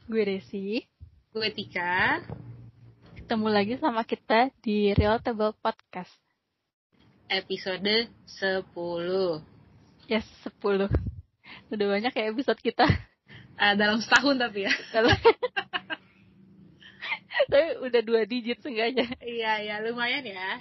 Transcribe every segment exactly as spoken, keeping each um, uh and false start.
Gue Desi. Gue Tika. Ketemu lagi sama kita di Relatable Podcast. Episode sepuluh. Yes, sepuluh. Udah banyak ya episode kita. Uh, dalam setahun tapi ya. Tapi udah dua digit seenggaknya. Iya, ya lumayan ya.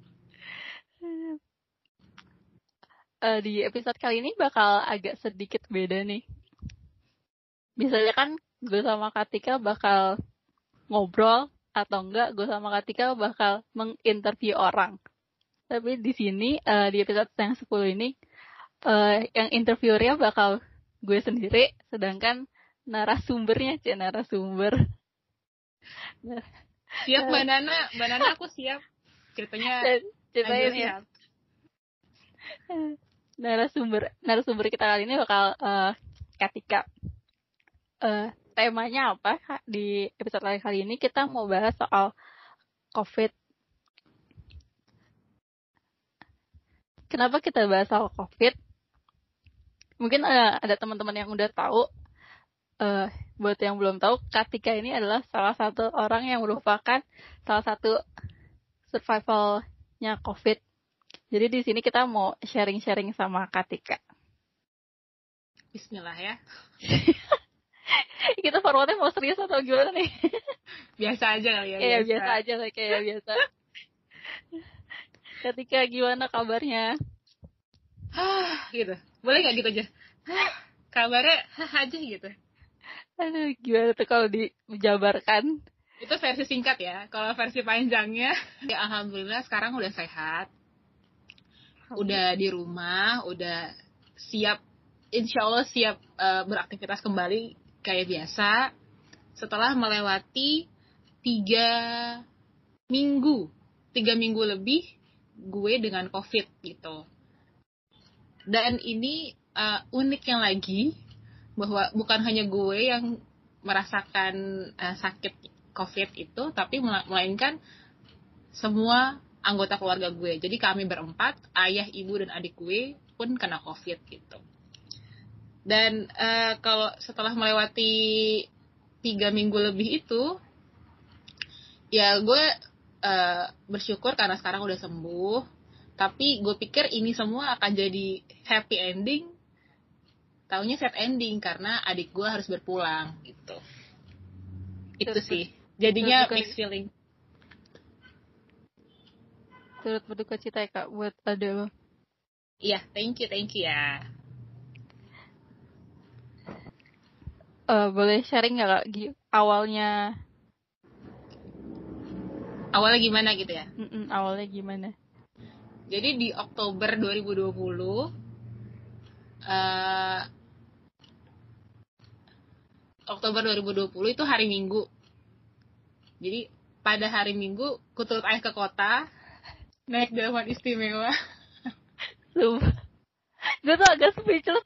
Uh, di episode kali ini bakal agak sedikit beda nih. Biasanya kan gue sama Katika bakal ngobrol, atau enggak gue sama Katika bakal menginterview orang. Tapi di sini uh, di episode yang sepuluh ini uh, yang interviewernya bakal gue sendiri, sedangkan narasumbernya cie narasumber. Nah, siap Mbak Nana, Mbak Nana aku siap. Ceritanya ceritain ya. Narasumber narasumber kita kali ini bakal uh, Katika. Uh, temanya apa? Di episode kali ini kita mau bahas soal COVID. Kenapa kita bahas soal COVID? Mungkin ada, ada teman-teman yang udah tahu. Uh, buat yang belum tahu, Katika ini adalah salah satu orang yang merupakan salah satu survivalnya COVID. Jadi di sini kita mau sharing-sharing sama Katika. Bismillah ya. Kita formatnya mau serius atau gimana nih? Biasa aja kali ya. Kayak biasa. biasa aja lah, kayak biasa. Katika, gimana kabarnya? Hah, gitu. Boleh nggak gitu aja? Hah, kabarnya hah aja gitu. Aduh, gimana tuh kalau dijabarkan? Itu versi singkat ya. Kalau versi panjangnya, ya alhamdulillah sekarang udah sehat. Udah di rumah, udah siap, insya Allah siap uh, beraktivitas kembali kayak biasa. Setelah melewati tiga minggu, tiga minggu lebih gue dengan COVID gitu. Dan ini uh, uniknya lagi bahwa bukan hanya gue yang merasakan uh, sakit COVID itu, tapi melainkan semua anggota keluarga gue. Jadi kami berempat, ayah, ibu, dan adik gue pun kena COVID gitu. Dan uh, kalau setelah melewati tiga minggu lebih itu, ya gue uh, bersyukur karena sekarang udah sembuh. Tapi gue pikir ini semua akan jadi happy ending. Taunya sad ending karena adik gue harus berpulang gitu. Itu Turut sih. Jadinya turut mixed feeling. Turut berduka cita ya Kak buat ada lo. Iya, thank you, thank you ya. Uh, boleh sharing nggak Kak awalnya? Awalnya gimana gitu ya? Mm-mm, awalnya gimana? Jadi di Oktober dua ribu dua puluh, uh, Oktober dua ribu dua puluh itu hari Minggu. Jadi pada hari Minggu, ku turut ayah ke kota, naik delman istimewa. Sumpah, gue tuh agak speechless.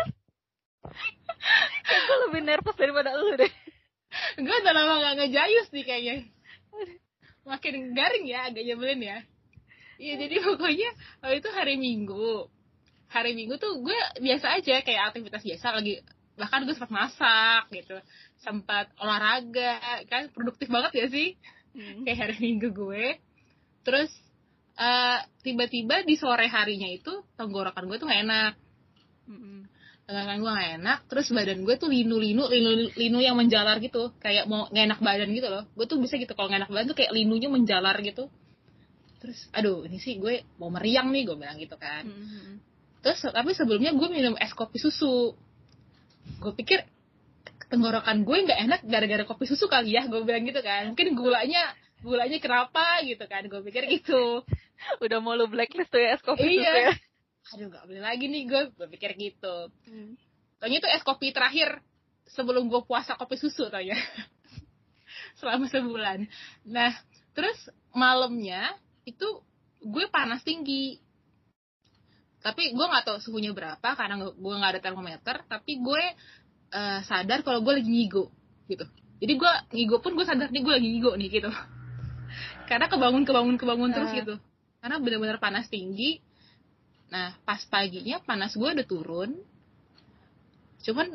Kayak gue lebih nervous daripada lu deh. Gue udah lama gak ngejayus nih kayaknya. Makin garing ya, agak nyebelin ya. Iya, jadi pokoknya waktu itu hari Minggu. Hari Minggu tuh gue biasa aja, kayak aktivitas biasa lagi. Bahkan gue sempat masak gitu. Sempat olahraga, kan produktif banget ya sih. Hmm. Kayak hari Minggu gue. Terus uh, tiba-tiba di sore harinya itu tenggorokan gue tuh gak enak. Hmm. Tenggorokan gue gak enak. Terus badan gue tuh linu-linu, linu-linu yang menjalar gitu. Kayak mau gak enak badan gitu loh. Gue tuh bisa gitu, kalau gak enak badan tuh kayak linunya menjalar gitu. Terus, aduh ini sih gue mau meriang nih, gue bilang gitu kan. Mm-hmm. Terus, tapi sebelumnya gue minum es kopi susu. Gue pikir tenggorokan gue gak enak gara-gara kopi susu kali ya, gue bilang gitu kan. Mungkin gulanya, gulanya kenapa gitu kan, gue pikir gitu. Udah mau lu blacklist tuh ya es kopi iya. susu ya. Aduh gak boleh lagi nih gue, gue pikir gitu. Hmm. Taunya itu es kopi terakhir sebelum gue puasa kopi susu taunya. Selama sebulan. Nah, terus malamnya itu gue panas tinggi, tapi gue nggak tahu suhunya berapa karena gue nggak ada termometer. Tapi gue uh, sadar kalau gue lagi ngigo gitu. Jadi gue ngigo pun gue sadar nih gue lagi ngigo nih gitu. Karena kebangun kebangun kebangun uh. terus gitu. Karena benar-benar panas tinggi. Nah pas paginya panas gue udah turun. Cuman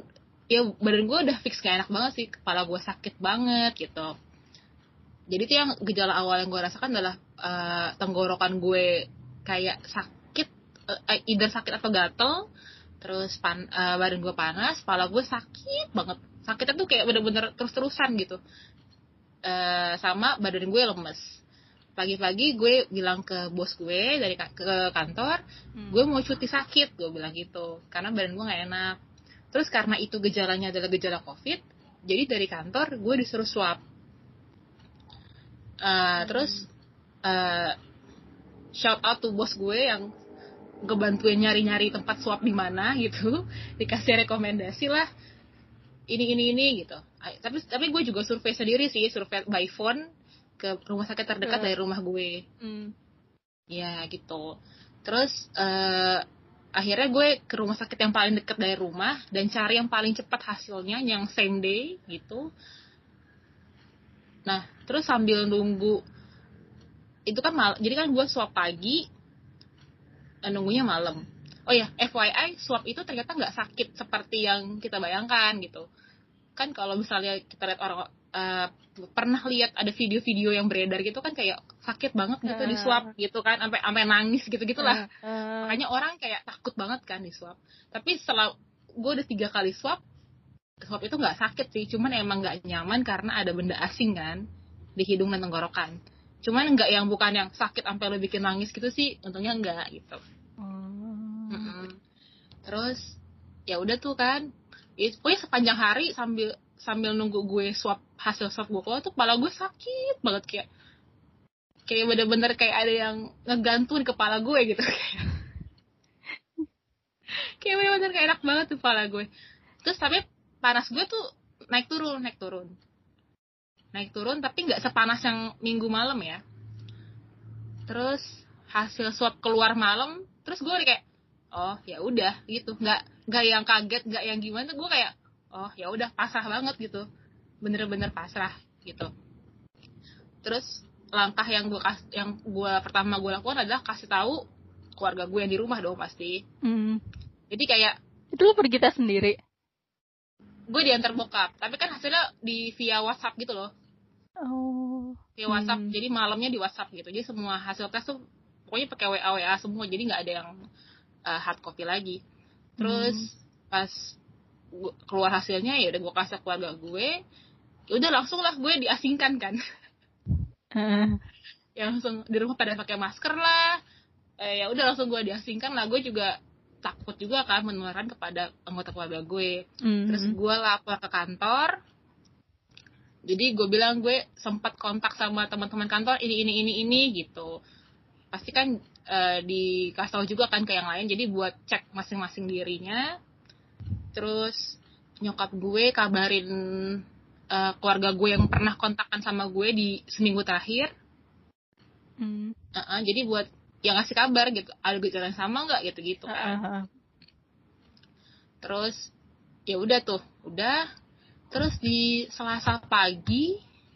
ya badan gue udah fix gak enak banget sih, kepala gue sakit banget gitu. Jadi tuh yang gejala awal yang gue rasakan adalah uh, tenggorokan gue kayak sakit, uh, either sakit atau gatel, terus pan, uh, badan gue panas, kepala gue sakit banget, sakitnya tuh kayak bener-bener terus-terusan gitu, uh, sama badan gue lemes. Pagi-pagi gue bilang ke bos gue dari ka- ke kantor, hmm. gue mau cuti sakit, gue bilang gitu, karena badan gue nggak enak. Terus karena itu gejalanya adalah gejala COVID, jadi dari kantor gue disuruh swab. Uh, hmm. Terus uh, shout out to bos gue yang ngebantuin nyari-nyari tempat swab di mana gitu, dikasih rekomendasi lah ini ini ini gitu. Tapi tapi gue juga survei sendiri sih, survei by phone ke rumah sakit terdekat uh. dari rumah gue. Hmm. Ya gitu. Terus uh, akhirnya gue ke rumah sakit yang paling dekat dari rumah dan cari yang paling cepat hasilnya, yang same day gitu. Nah, terus sambil nunggu, itu kan mal, jadi kan gue swab pagi, nunggunya malam. Oh ya, F Y I, swab itu ternyata nggak sakit seperti yang kita bayangkan gitu. Kan kalau misalnya kita lihat orang, uh, pernah lihat ada video-video yang beredar gitu kan kayak sakit banget gitu uh. di swab gitu kan, sampai sampai nangis gitu-gitulah. Uh. Uh. Makanya orang kayak takut banget kan di swab. Tapi setelah gue udah tiga kali swab, swab itu nggak sakit sih, cuman emang nggak nyaman karena ada benda asing kan di hidung dan tenggorokan. Cuman nggak yang bukan yang sakit sampai lo bikin nangis gitu sih, untungnya nggak gitu. Hmm. Terus ya udah tuh kan, ya, pokoknya sepanjang hari sambil sambil nunggu gue swab, hasil swab gue keluar tuh kepala gue sakit banget, kayak kayak bener-bener kayak ada yang ngegantung di kepala gue gitu. Kayak bener-bener kayak enak banget tuh kepala gue. Terus tapi panas gue tuh naik turun, naik turun. Naik turun tapi nggak sepanas yang minggu malam ya. Terus hasil swab keluar malam, terus gue kayak, oh ya udah gitu, nggak nggak yang kaget, nggak yang gimana, gue kayak, oh ya udah pasrah banget gitu, bener-bener pasrah gitu. Terus langkah yang gue yang gue pertama gue lakukan adalah kasih tahu keluarga gue yang di rumah dong pasti. Mm. Jadi kayak, itu lo pergi tes sendiri? Gue diantar bokap, tapi kan hasilnya di via WhatsApp gitu loh. Oh. Via WhatsApp, hmm. Jadi malamnya di WhatsApp gitu. Jadi semua hasil tes tuh pokoknya pakai W A W A semua, jadi nggak ada yang uh, hard copy lagi. Terus hmm. pas gua, keluar hasilnya ya udah gue kasih keluarga gue, ya udah langsung lah gue diasingkan kan. Uh. Ya langsung di rumah pada pakai masker lah. Eh, ya udah langsung gue diasingkan lah. Gue juga takut juga kan menularkan kepada anggota keluarga gue. Mm-hmm. Terus gue lapor ke kantor. Jadi gue bilang gue sempat kontak sama teman-teman kantor ini ini ini ini gitu. Pasti kan uh, dikasih tahu juga kan ke yang lain. Jadi buat cek masing-masing dirinya. Terus nyokap gue kabarin uh, keluarga gue yang pernah kontakkan sama gue di seminggu terakhir. Mm. Uh-uh, jadi buat yang ngasih kabar gitu, ada gejala yang sama nggak gitu-gitu kan. Uh-huh. Terus ya udah tuh, udah. Terus di Selasa pagi,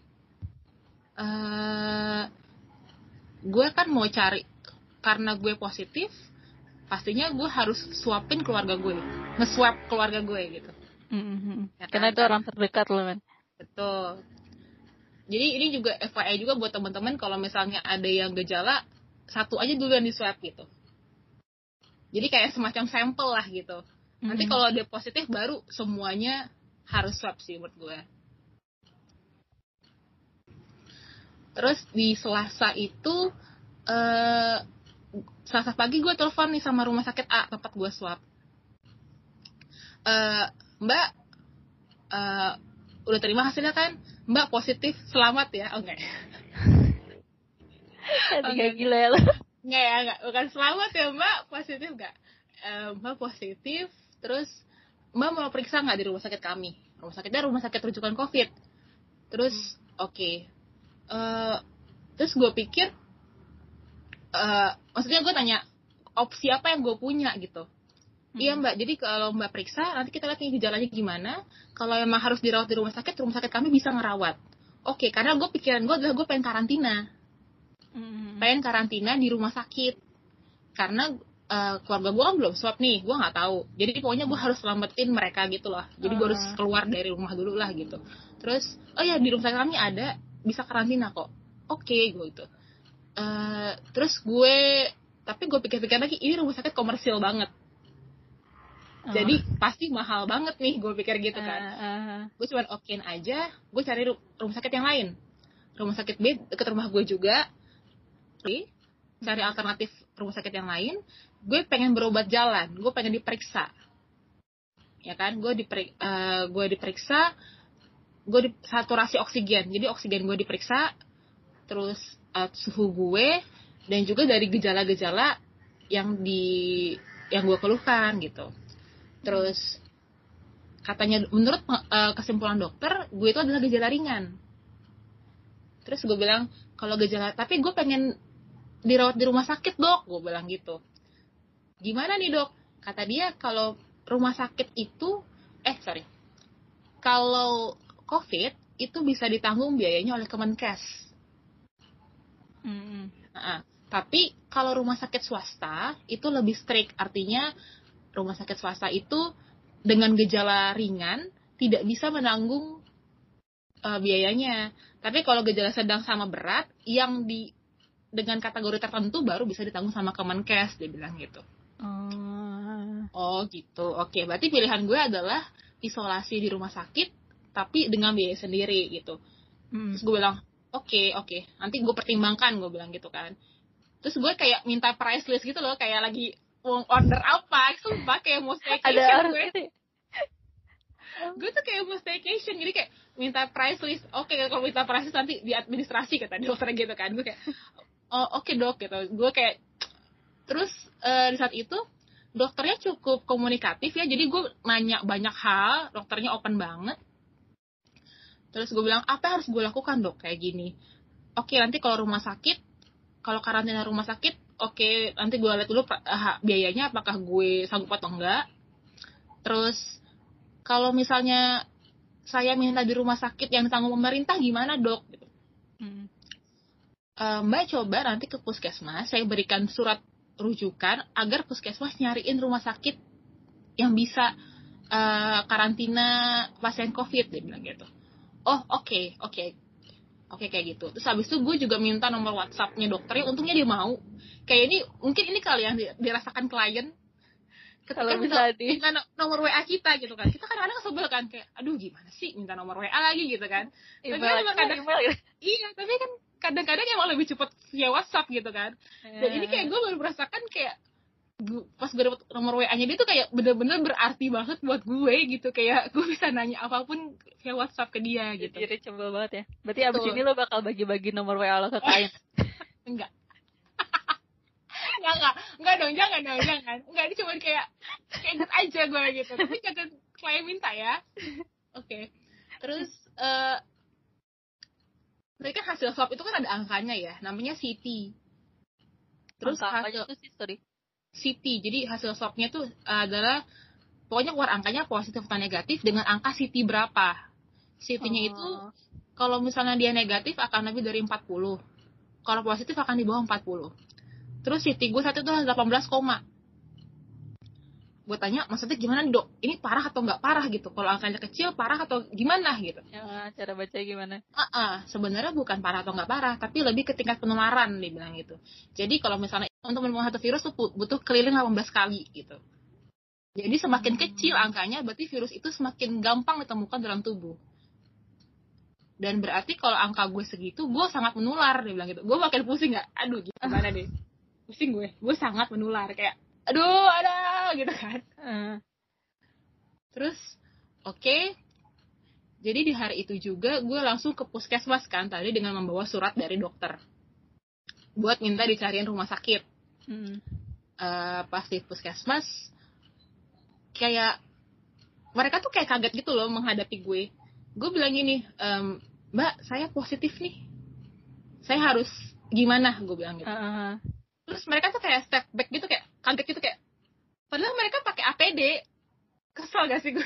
uh, gue kan mau cari, karena gue positif, pastinya gue harus swapin keluarga gue, nge-swap keluarga gue gitu. Mm-hmm. Ya, karena kan, itu orang terdekat loh kan. Betul. Jadi ini juga F Y I juga buat teman-teman, kalau misalnya ada yang gejala, satu aja dulu yang di swab gitu. Jadi kayak semacam sampel lah gitu. Mm-hmm. Nanti kalau dia positif baru semuanya harus swab sih menurut gue. Terus di Selasa itu, uh, Selasa pagi gue telepon nih sama rumah sakit A tempat gue swab. Uh, Mbak, uh, udah terima hasilnya kan? Mbak positif, selamat ya. Oke. Okay. Tiga gila ya lo. Nggak ya, nggak. Bukan selamat ya Mbak, positif nggak? Uh, Mbak positif, terus Mbak mau periksa nggak di rumah sakit kami? Rumah sakitnya rumah sakit rujukan COVID. Terus, hmm. oke. Okay. Uh, terus gue pikir, uh, maksudnya gue tanya, opsi apa yang gue punya gitu. Hmm. Iya Mbak, jadi kalau Mbak periksa, nanti kita lihat nih gejalanya gimana. Kalau emang harus dirawat di rumah sakit, rumah sakit kami bisa ngerawat. Oke, okay, karena gue pikiran gue adalah gue pengen karantina. Hmm. Pengen karantina di rumah sakit. Karena uh, keluarga gue kan belum swab nih, gue nggak tahu. Jadi pokoknya gue harus selamatin mereka gitu loh. Jadi gue harus keluar dari rumah dulu lah gitu. Terus oh ya di rumah sakit kami ada bisa karantina kok. Oke okay, gue gitu. Uh, terus gue tapi gue pikir-pikir lagi ini rumah sakit komersil banget. Oh. Jadi pasti mahal banget nih, gue pikir gitu kan. Uh, uh. Gue cuma okein aja, gue cari rumah sakit yang lain. Rumah sakit B deket rumah gue juga. Cari alternatif rumah sakit yang lain. Gue pengen berobat jalan, gue pengen diperiksa. Ya kan, gue diperik, uh, gue diperiksa, gue di, saturasi oksigen. Jadi oksigen gue diperiksa, terus uh, suhu gue, dan juga dari gejala-gejala yang di yang gue keluhkan gitu. Terus katanya menurut uh, kesimpulan dokter gue itu adalah gejala ringan. Terus gue bilang kalau gejala, tapi gue pengen dirawat di rumah sakit dok, gue bilang gitu. Gimana nih dok? Kata dia kalau rumah sakit itu eh sorry kalau COVID itu bisa ditanggung biayanya oleh Kemenkes. Mm-hmm. Nah, tapi kalau rumah sakit swasta itu lebih strict, artinya rumah sakit swasta itu dengan gejala ringan tidak bisa menanggung uh, biayanya. Tapi kalau gejala sedang sama berat yang di dengan kategori tertentu baru bisa ditanggung sama Kemenkes, dia bilang gitu. Oh, oh gitu. Oke, berarti pilihan gue adalah isolasi di rumah sakit tapi dengan biaya sendiri gitu. Hmm. Terus gue bilang, oke, okay, oke. Okay. Nanti gue pertimbangkan, gue bilang gitu kan. Terus gue kayak minta price list gitu loh, kayak lagi mau order apa, sumpah kayak mau staycation gue. Gue tuh kayak mau staycation, jadi kayak minta price list. Oke, okay, kalau minta price list nanti di administrasi kata dokter gitu kan. Gue kayak, oh oke okay, dok gitu. Gue kayak, terus uh, di saat itu dokternya cukup komunikatif ya, jadi gue nanya banyak hal, dokternya open banget. Terus gue bilang, apa yang harus gue lakukan dok kayak gini? Oke, okay, nanti kalau rumah sakit, kalau karantina rumah sakit, oke, okay, nanti gue lihat dulu uh, biayanya apakah gue sanggup atau enggak. Terus kalau misalnya saya minta di rumah sakit yang ditanggung pemerintah gimana dok? Hmm. Uh, Mbak coba nanti ke puskesmas, saya berikan surat rujukan agar puskesmas nyariin rumah sakit yang bisa uh, karantina pasien COVID, dia bilang gitu. Oh oke okay, oke okay. Oke okay, kayak gitu. Terus habis itu gue juga minta nomor WhatsApp-nya dokternya. Untungnya dia mau. Kayak ini mungkin ini kali yang dirasakan klien ketika minta, minta nomor W A kita gitu kan. Kita kadang-kadang sebel kan kayak, aduh gimana sih minta nomor W A lagi gitu kan. Tapi kan emang kadang ya. Iya, tapi kan kadang-kadang emang lebih cepat via WhatsApp gitu kan. Dan ini kayak gue baru merasakan kayak pas gue dapet nomor W A-nya dia tuh kayak bener-bener berarti banget buat gue gitu, kayak gue bisa nanya apapun via WhatsApp ke dia gitu. Jadi reachable banget ya. Berarti abis ini lo bakal bagi-bagi nomor W A lo ke klien? Enggak. enggak, enggak. Enggak dong, jangan dong, jangan. Enggak, ini cuma kayak kayak inget aja gue gitu. Tapi jangan klien minta ya. Oke. Okay. Terus uh, mereka hasil swab itu kan ada angkanya ya, namanya C T. Terus angka hasil itu sih, sorry. C T, jadi hasil swabnya tuh adalah pokoknya keluar angkanya positif atau negatif dengan angka C T berapa. C T-nya oh. itu kalau misalnya dia negatif akan lebih dari empat puluh, kalau positif akan di bawah empat puluh. Terus C T gue saat itu delapan belas koma. Gue tanya, maksudnya gimana dok? Ini parah atau nggak parah gitu? Kalau angkanya kecil, parah atau gimana gitu? Ya, cara baca gimana? Uh-uh, sebenarnya bukan parah atau nggak parah, tapi lebih ke tingkat penularan, dia bilang gitu. Jadi kalau misalnya untuk menemukan satu virus tuh butuh keliling delapan belas kali gitu. Jadi semakin hmm. kecil angkanya, berarti virus itu semakin gampang ditemukan dalam tubuh. Dan berarti kalau angka gue segitu, gue sangat menular, dia bilang gitu. Gue makin pusing nggak? Aduh, gimana deh? Pusing gue. Gue sangat menular, kayak aduh, ada gitu kan. Uh. Terus, oke. Okay. Jadi di hari itu juga gue langsung ke puskesmas kan tadi dengan membawa surat dari dokter buat minta dicariin rumah sakit. Hmm. Uh, pas di puskesmas, kayak mereka tuh kayak kaget gitu loh menghadapi gue. Gue bilang gini, ehm, Mbak, saya positif nih. Saya harus gimana? Gue bilang gitu. Uh-huh. Terus mereka tuh kayak step back gitu, kayak kaget gitu, kayak padahal mereka pakai A P D. Kesel gak sih gue?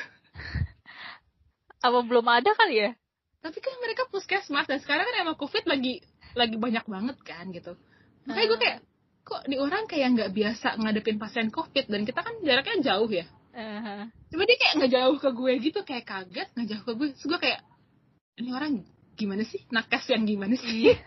Apa belum ada kali ya? Tapi kan mereka puskesmas dan sekarang kan emang COVID lagi lagi banyak banget kan gitu. Makanya gue kayak kok di orang kayak nggak biasa ngadepin pasien COVID dan kita kan jaraknya jauh ya. Uh-huh. Cuma dia kayak nggak jauh ke gue gitu, kayak kaget nggak jauh ke gue. Terus gue kayak, ini orang gimana sih, nakes yang gimana sih? Iya.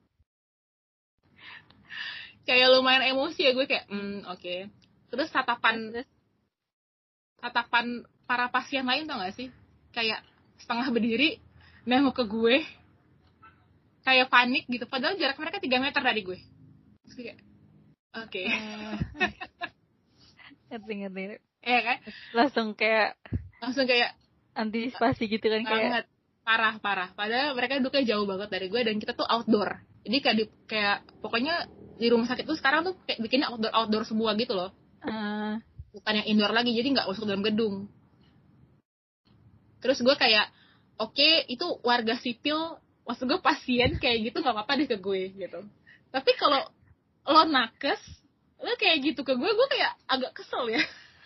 Kayak lumayan emosi ya gue kayak, hmm oke. Okay. Terus tatapan Terus, tatapan para pasien lain tau gak sih? Kayak setengah berdiri nengok ke gue, kayak panik gitu. Padahal jarak mereka tiga meter dari gue. Terus kayak, oke. Okay. uh, ngerti-ngerti. Iya kan? Langsung kayak Langsung kayak antisipasi gitu kan, kayak banget. Parah, parah. Padahal mereka duduknya jauh banget dari gue dan kita tuh outdoor. Jadi kayak, di, kayak pokoknya di rumah sakit tuh sekarang tuh kayak bikinnya outdoor-outdoor semua gitu loh. uh, Bukan yang indoor lagi, jadi nggak masuk dalam gedung. Terus gue kayak, oke, okay, itu warga sipil, maksud gue pasien kayak gitu nggak apa-apa deh ke gue gitu. Tapi kalau lo nakes, lo kayak gitu ke gue, gue kayak agak kesel ya.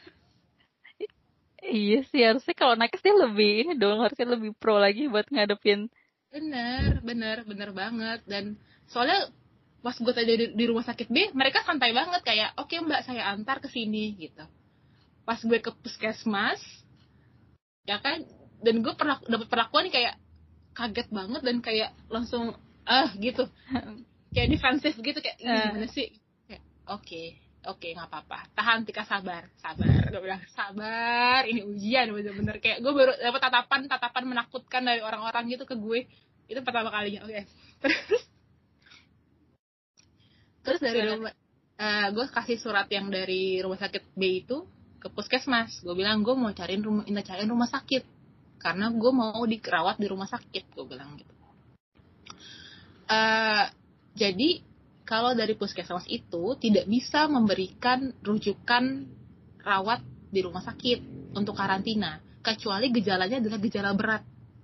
Iya sih, harusnya kalau nakes dia lebih ini dong, harusnya lebih pro lagi buat ngadepin. Bener, bener, bener banget. Dan soalnya pas gue tadi di, di rumah sakit B, mereka santai banget kayak, oke okay, mbak saya antar ke sini gitu. Pas gue ke puskesmas, ya kan, dan gue pernah dapat perlakuan kayak kaget banget dan kayak langsung ah gitu, kayak defensif gitu, kayak ini gimana sih, kayak oke okay, oke okay, nggak apa-apa, tahan Tika, sabar sabar, gue bilang sabar, ini ujian bener-bener. Kayak gue baru dapat tatapan tatapan menakutkan dari orang-orang gitu ke gue, itu pertama kalinya. Oke okay. terus terus dari rumah uh, gue kasih surat yang dari rumah sakit B itu ke puskesmas. Gue bilang gue mau cariin rumah, minta cariin rumah sakit karena gue mau dirawat di rumah sakit, gue bilang gitu. Uh, jadi kalau dari puskesmas itu tidak bisa memberikan rujukan rawat di rumah sakit untuk karantina kecuali gejalanya adalah gejala berat.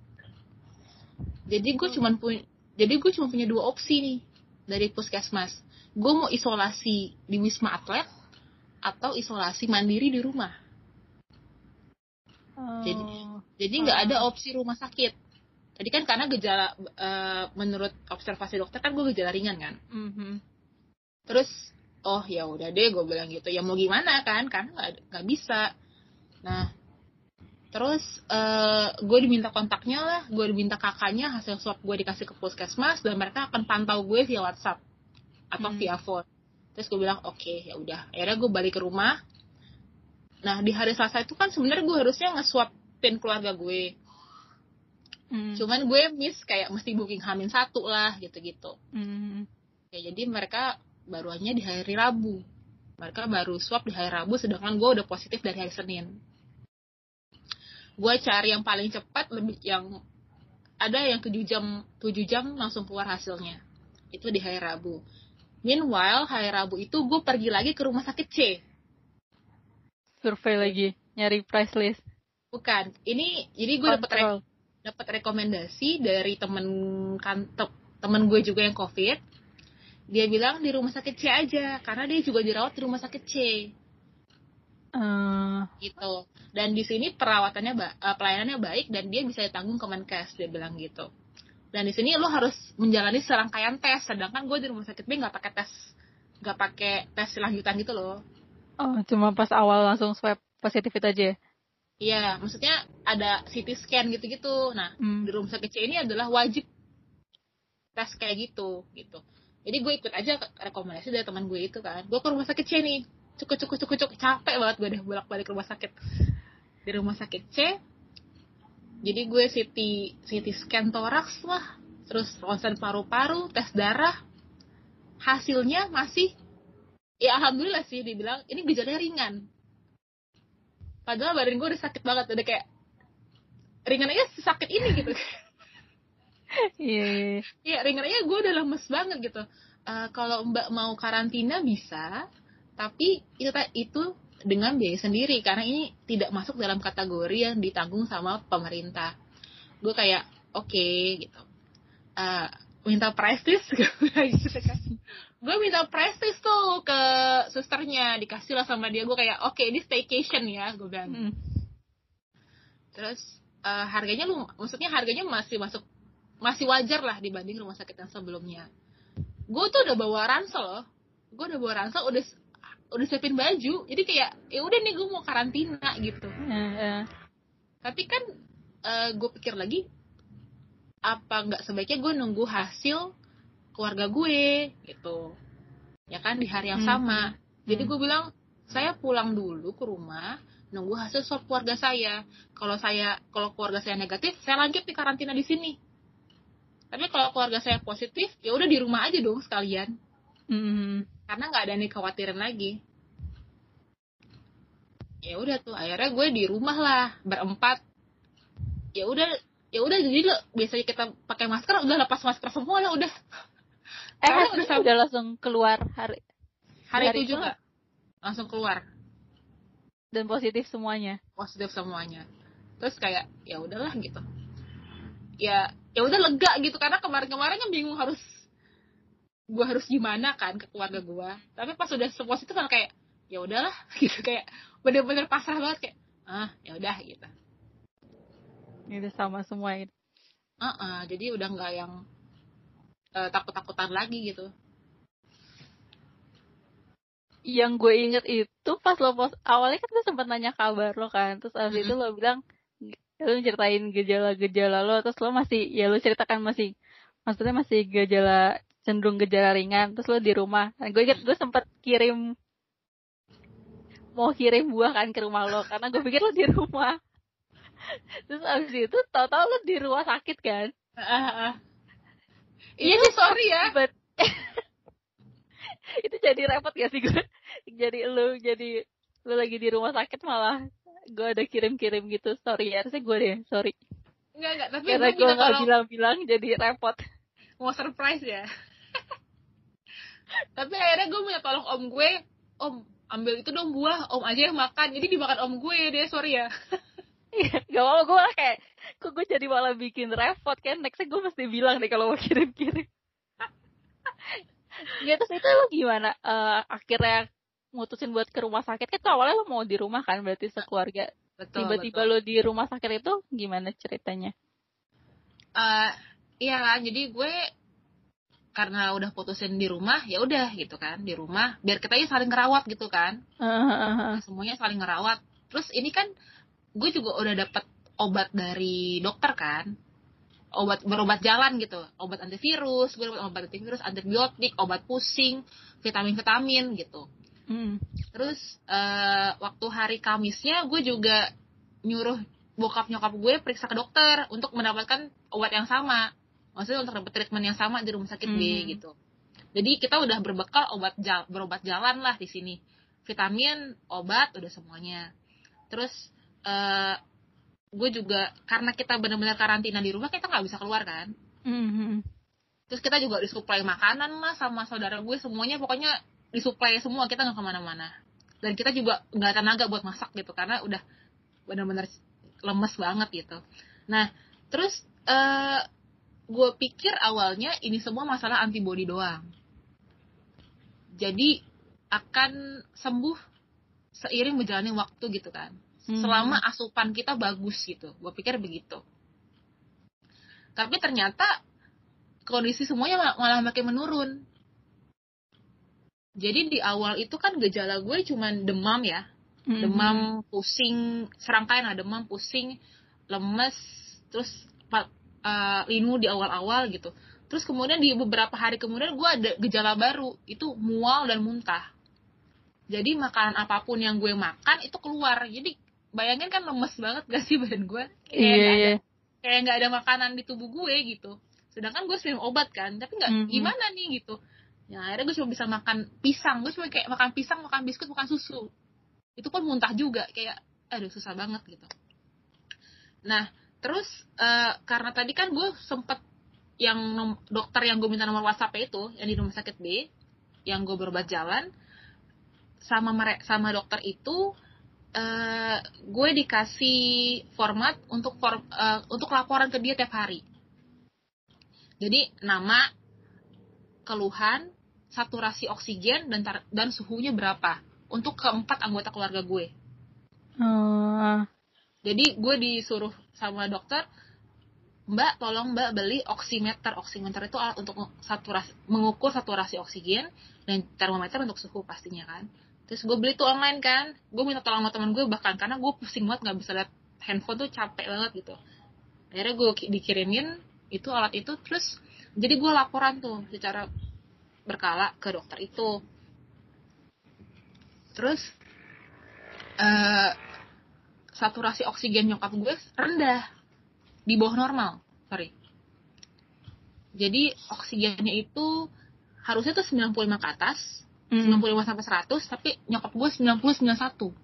Jadi gue cuma punya, jadi gue cuma punya dua opsi nih dari puskesmas. Gue mau isolasi di Wisma Atlet atau isolasi mandiri di rumah. Oh. Jadi jadi nggak oh. ada opsi rumah sakit. Tadi kan karena gejala uh, menurut observasi dokter kan gue gejala ringan kan. Mm-hmm. Terus oh ya udah deh gue bilang gitu. Ya mau gimana kan? Karena nggak nggak bisa. Nah terus uh, gue diminta kontaknya lah. Gue diminta kakaknya, hasil swab gue dikasih ke puskesmas dan mereka akan pantau gue via WhatsApp atau mm. via phone. Terus gue bilang oke okay, ya udah. Akhirnya gue balik ke rumah. Nah di hari Selasa itu kan sebenarnya gue harusnya nge-swabin keluarga gue. Hmm. Cuman gue miss kayak mesti booking Hamin satu lah gitu-gitu. Hmm. Ya, jadi mereka baruannya di hari Rabu. Mereka baru swab di hari Rabu, sedangkan gue udah positif dari hari Senin. Gue cari yang paling cepat, lebih yang ada yang tujuh jam tujuh jam langsung keluar hasilnya. Itu di hari Rabu. Meanwhile hari Rabu itu gue pergi lagi ke rumah sakit C. Survei lagi, nyari price list. Bukan, ini jadi gue dapet re- dapat rekomendasi dari temen kan te- temen gue juga yang COVID. Dia bilang di rumah sakit C aja karena dia juga dirawat di rumah sakit C. Uh. Gitu. Dan di sini perawatannya ba- pelayanannya baik dan dia bisa ditanggung Kemenkes, dia bilang gitu. Dan di sini lo harus menjalani serangkaian tes, sedangkan gue di rumah sakit B nggak pakai tes, nggak pakai tes lanjutan gitu loh. Oh, cuma pas awal langsung swab positif itu aja. Iya, maksudnya ada C T scan gitu-gitu. Nah, hmm. di rumah sakit C ini adalah wajib tes kayak gitu, gitu. Jadi gue ikut aja rekomendasi dari teman gue itu kan. Gue ke rumah sakit C nih, cukup cukup cukup cukup capek banget gue deh bolak-balik rumah sakit. Di rumah sakit C, jadi gue C T C T scan toraks lah, terus ronsen paru-paru, tes darah, hasilnya masih, ya alhamdulillah sih dibilang ini gejalanya ringan. Padahal badan gue udah sakit banget, udah kayak ringan aja sakit ini gitu. Iya, yeah. Iya, ringan aja gue udah lemes banget gitu. Uh, kalau Mbak mau karantina bisa, tapi itu itu dengan biaya sendiri karena ini tidak masuk dalam kategori yang ditanggung sama pemerintah. Gue kayak oke okay, gitu. Uh, minta price list gitu kan. Gue minta price list tuh ke susternya, dikasih lah sama dia. Gue kayak oke okay, ini staycation ya, gue bilang. Hmm. Terus uh, harganya lu, maksudnya harganya masih masuk, masih wajar lah dibanding rumah sakit yang sebelumnya. Gue tuh udah bawa ransel loh. gue udah bawa ransel, udah udah siapin baju, jadi kayak ya udah nih gue mau karantina gitu. Uh, uh. Tapi kan uh, gue pikir lagi, apa nggak sebaiknya gue nunggu hasil keluarga gue gitu, ya kan, di hari yang sama. Hmm. Jadi gue bilang, saya pulang dulu ke rumah, nunggu hasil swab keluarga saya. Kalau saya kalau keluarga saya negatif, saya lanjut di karantina di sini. Tapi kalau keluarga saya positif, ya udah di rumah aja dong sekalian. Hmm. Karena nggak ada yang dikhawatirin lagi. Ya udah tuh, akhirnya gue di rumah lah berempat. Ya udah, ya udah jadi lo biasanya kita pakai masker, udah lepas masker semua lah udah. Eh udah, sam- udah langsung keluar hari hari, hari itu juga langsung keluar. Dan positif semuanya. Positif semuanya. Terus kayak ya udahlah gitu. Ya ya udah lega gitu, karena kemarin-kemarin kan bingung harus gue harus gimana kan ke keluarga gue. Tapi pas udah positif kan kayak ya udahlah gitu, kayak bener-bener pasrah banget, kayak ah ya udah gitu. Itu sama semua itu. Uh-uh, jadi udah nggak yang uh, takut-takutan lagi gitu. Yang gue inget itu pas lo post awalnya kan gue sempat nanya kabar lo kan, terus abis mm-hmm. itu lo bilang lo ceritain gejala-gejala lo, terus lo masih ya lo ceritakan masih maksudnya masih gejala cenderung gejala ringan, terus lo di rumah. Nah, gue inget gue sempat kirim mau kirim buah kan ke rumah lo karena gue pikir lo di rumah. Terus abis itu tau-tau lo di rumah sakit kan? Uh-huh. Iya sih, sorry ya. But, itu jadi repot gak sih gue? Jadi lo jadi lo lagi di rumah sakit malah gue ada kirim-kirim gitu. Sorry ya, harusnya gue deh, sorry. Enggak, enggak, tapi karena gue gak tolong... bilang-bilang jadi repot. Mau surprise ya. Tapi akhirnya gue minta tolong om gue, om ambil itu dong buah, om aja yang makan. Jadi dimakan om gue deh, sorry ya. Gak apa-apa, gue lah kayak kok gue jadi malah bikin repot kan. Nextnya gue mesti bilang deh kalau mau kirim-kirim. Ya terus itu lo gimana? Uh, akhirnya mutusin buat ke rumah sakit kan? Awalnya lo mau di rumah kan, berarti sekeluarga. Betul, tiba-tiba betul. Lo di rumah sakit itu gimana ceritanya? Uh, iya kan, jadi gue karena udah putusin di rumah, ya udah gitu kan, di rumah biar kita aja saling ngerawat gitu kan. Uh-huh. Semuanya saling ngerawat. Terus ini kan gue juga udah dapet obat dari dokter kan, obat berobat jalan gitu, obat antivirus, gue dapet obat antivirus, antibiotik, obat pusing, vitamin-vitamin gitu. Mm. Terus uh, waktu hari Kamisnya gue juga nyuruh bokap nyokap gue periksa ke dokter untuk mendapatkan obat yang sama, maksudnya untuk dapat treatment yang sama di rumah sakit mm. B gitu. Jadi kita udah berbekal obat jal- berobat jalan lah di sini, vitamin, obat udah semuanya. Terus Uh, gue juga karena kita benar-benar karantina di rumah, kita nggak bisa keluar kan. Mm-hmm. Terus kita juga disuplai makanan lah sama saudara gue, semuanya pokoknya disuplai semua, kita nggak kemana-mana. Dan kita juga nggak tenaga buat masak gitu karena udah benar-benar lemes banget gitu. Nah terus uh, gue pikir awalnya ini semua masalah antibody doang, jadi akan sembuh seiring berjalannya waktu gitu kan. Selama asupan kita bagus gitu, gue pikir begitu. Tapi ternyata kondisi semuanya malah makin menurun. Jadi di awal itu kan gejala gue cuma demam ya, mm-hmm. demam, pusing, serangkaian lah, demam, pusing, lemes, terus uh, linu di awal-awal gitu. Terus kemudian di beberapa hari kemudian gue ada gejala baru, itu mual dan muntah. Jadi makanan apapun yang gue makan itu keluar. Jadi bayangin kan lemes banget gak sih badan gue, kayak yeah, nggak ada yeah. kayak nggak ada makanan di tubuh gue gitu. Sedangkan gue minum obat kan, tapi nggak mm-hmm. gimana nih gitu. Ya akhirnya gue cuma bisa makan pisang, gue cuma kayak makan pisang, makan biskuit, makan susu. Itu pun muntah juga, kayak aduh susah banget gitu. Nah terus uh, karena tadi kan gue sempet yang nom- dokter yang gue minta nomor WhatsApp itu, yang di rumah sakit B, yang gue berobat jalan sama mere- sama dokter itu. Uh, gue dikasih format untuk form, uh, untuk laporan ke dia tiap hari. Jadi nama, keluhan, saturasi oksigen dan tar- dan suhunya berapa untuk keempat anggota keluarga gue. Uh. Jadi gue disuruh sama dokter Mbak tolong mbak beli oximeter. Oximeter itu alat untuk saturasi, mengukur saturasi oksigen, dan termometer untuk suhu pastinya kan. Terus gue beli tuh online kan, gue minta tolong sama teman gue bahkan karena gue pusing banget nggak bisa lihat handphone tuh, capek banget gitu. Akhirnya gue dikirimin itu alat itu, terus jadi gue laporan tuh secara berkala ke dokter itu. Terus uh, saturasi oksigen nyokap gue rendah, di bawah normal, sorry. Jadi oksigennya itu harusnya tuh sembilan puluh lima ke atas, hmm. sembilan puluh lima sampai seratus, tapi nyokap gue sembilan puluh sembilan puluh satu.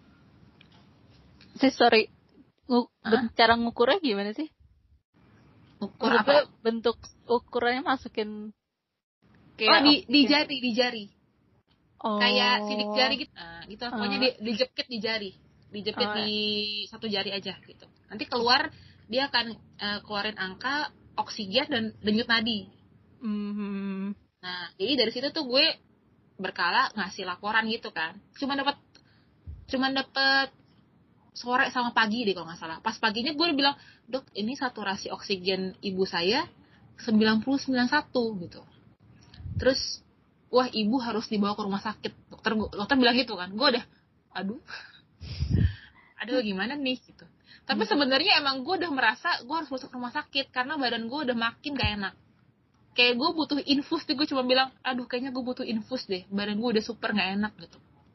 Sih, sorry. Ngu- uh-huh. Cara ngukurnya gimana sih? Ukur apa? Bentuk ukurannya masukin kayak oh, di, di jari, di jari. Oh. Kayak sidik jari gitu. Nah, gitu uh. pokoknya di, dijepit di jari. Dijepit oh, di satu jari aja gitu. Nanti keluar dia akan uh, keluarin angka oksigen dan denyut nadi. Mm-hmm. Nah, jadi dari situ tuh gue berkala ngasih laporan gitu kan. Cuma dapat cuma dapat sore sama pagi deh kalau nggak salah. Pas paginya gue bilang, dok ini saturasi oksigen ibu saya sembilan puluh sembilan koma satu gitu. Terus, wah ibu harus dibawa ke rumah sakit. Dokter dokter bilang gitu kan. Gue udah, aduh, aduh gimana nih gitu. Tapi sebenarnya emang gue udah merasa gue harus masuk rumah sakit karena badan gue udah makin gak enak. Kayak gue butuh infus deh, gue cuma bilang, aduh kayaknya gue butuh infus deh, badan gue udah super gak enak gitu.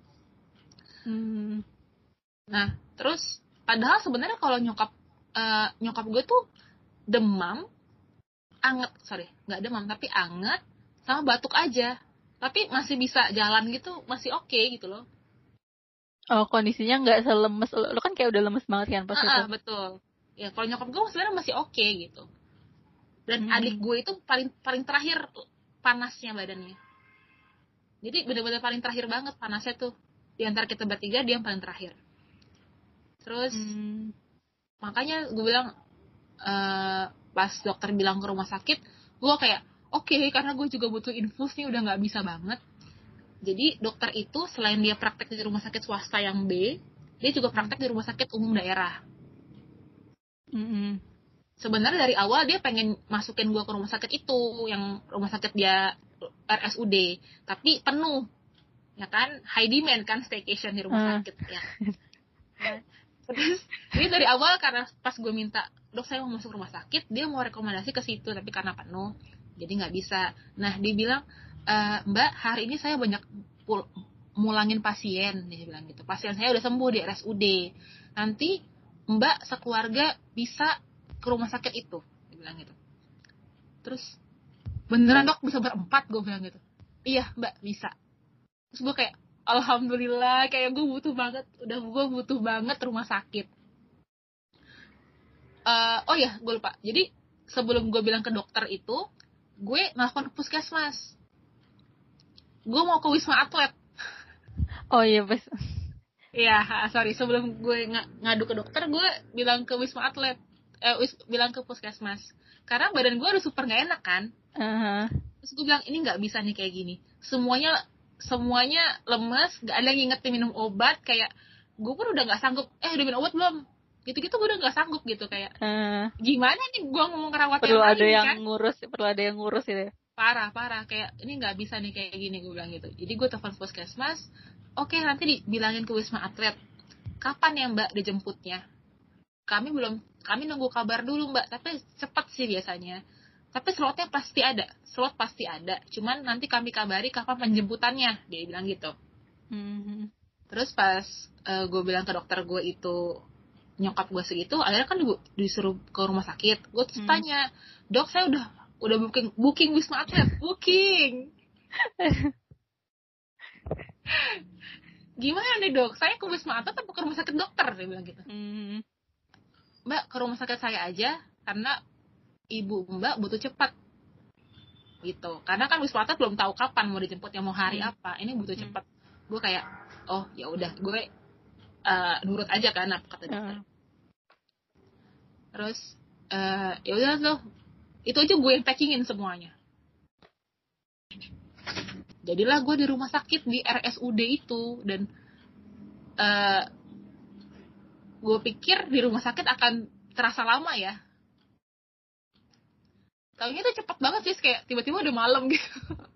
Hmm. Nah, terus padahal sebenarnya kalau nyokap uh, nyokap gue tuh demam, anget, sorry, nggak demam tapi anget sama batuk aja, tapi masih bisa jalan gitu, masih oke okay, gitu loh. Oh, kondisinya nggak selemes lo, lo kan kayak udah lemes banget kan pas uh-uh, itu. Betul. Ya kalau nyokap gue sebenarnya masih oke okay, gitu. Dan hmm. adik gue itu paling paling terakhir panasnya badannya. Jadi benar-benar paling terakhir banget panasnya tuh. Di antara kita bertiga dia yang paling terakhir. Terus hmm. makanya gue bilang uh, pas dokter bilang ke rumah sakit, gue kayak oke okay, karena gue juga butuh infus nih, udah nggak bisa banget. Jadi dokter itu selain dia praktek di rumah sakit swasta yang B, dia juga praktek di rumah sakit umum daerah. Mm-hmm. Sebenarnya dari awal dia pengen masukin gue ke rumah sakit itu, yang rumah sakit dia R S U D, tapi penuh, ya kan, high demand kan staycation di rumah uh. sakit ya. Nah, terus jadi dari awal karena pas gue minta, dok saya mau masuk rumah sakit, dia mau rekomendasi ke situ, tapi karena penuh, jadi nggak bisa. Nah dia bilang, e, Mbak hari ini saya banyak pul- mulangin pasien, dia bilang gitu. Pasien saya udah sembuh di R S U D. Nanti Mbak sekeluarga bisa ke rumah sakit itu, dia bilang gitu. Terus beneran dok bisa berempat, gue bilang gitu. Iya Mbak bisa. Terus gue kayak alhamdulillah, kayak gue butuh banget, udah gue butuh banget rumah sakit. Uh, oh ya, gue lupa. Jadi sebelum gue bilang ke dokter itu, gue nelfon puskesmas. Gue mau ke Wisma Atlet. Oh iya, bes. Iya, sorry. Sebelum gue ng- ngadu ke dokter, gue bilang ke Wisma Atlet. Eh, wis- bilang ke puskesmas. Karena badan gue udah super gak enak kan. Uh-huh. Terus gue bilang, ini gak bisa nih kayak gini. Semuanya semuanya lemes, gak ada yang ngingetin minum obat. Kayak, gue pun udah gak sanggup. Eh, udah minum obat belum? Gitu-gitu gue udah gak sanggup gitu. Kayak, uh. gimana nih gue ngomong ngerawat perlu yang ada lain yang kan? ngurus, perlu ada yang ngurus gitu. Parah, parah. Kayak, ini gak bisa nih kayak gini, gue bilang gitu. Jadi gue telepon puskesmas. Oke, nanti dibilangin ke Wisma Atlet. Kapan ya Mbak dijemputnya? Kami belum, kami nunggu kabar dulu Mbak. Tapi cepat sih biasanya. Tapi slotnya pasti ada. Slot pasti ada. Cuman nanti kami kabari kapan penjemputannya. Dia bilang gitu. Mm-hmm. Terus pas uh, gue bilang ke dokter gue itu nyokap gue segitu, akhirnya kan gue disuruh ke rumah sakit. Gue terus mm. tanya, dok saya udah udah booking booking Wisma Atlet, booking. Gimana nih dok? Saya ke Wisma Atlet atau ke rumah sakit dokter? Dia bilang gitu. Mm. Mbak ke rumah sakit saya aja karena ibu Mbak butuh cepat. Gitu. Karena kan Wisma Atlet belum tahu kapan mau dijemput, yang mau hari mm. apa. Ini butuh cepat. Mm. Gue kayak, oh ya udah, gue uh, nurut aja kan apa kata dokter. Uh. Terus uh, ya udah loh. Itu aja gue yang packingin semuanya. Jadilah gue di rumah sakit di R S U D itu. Dan uh, gue pikir di rumah sakit akan terasa lama ya. Taunya tuh cepet banget sih, kayak tiba-tiba udah malam gitu.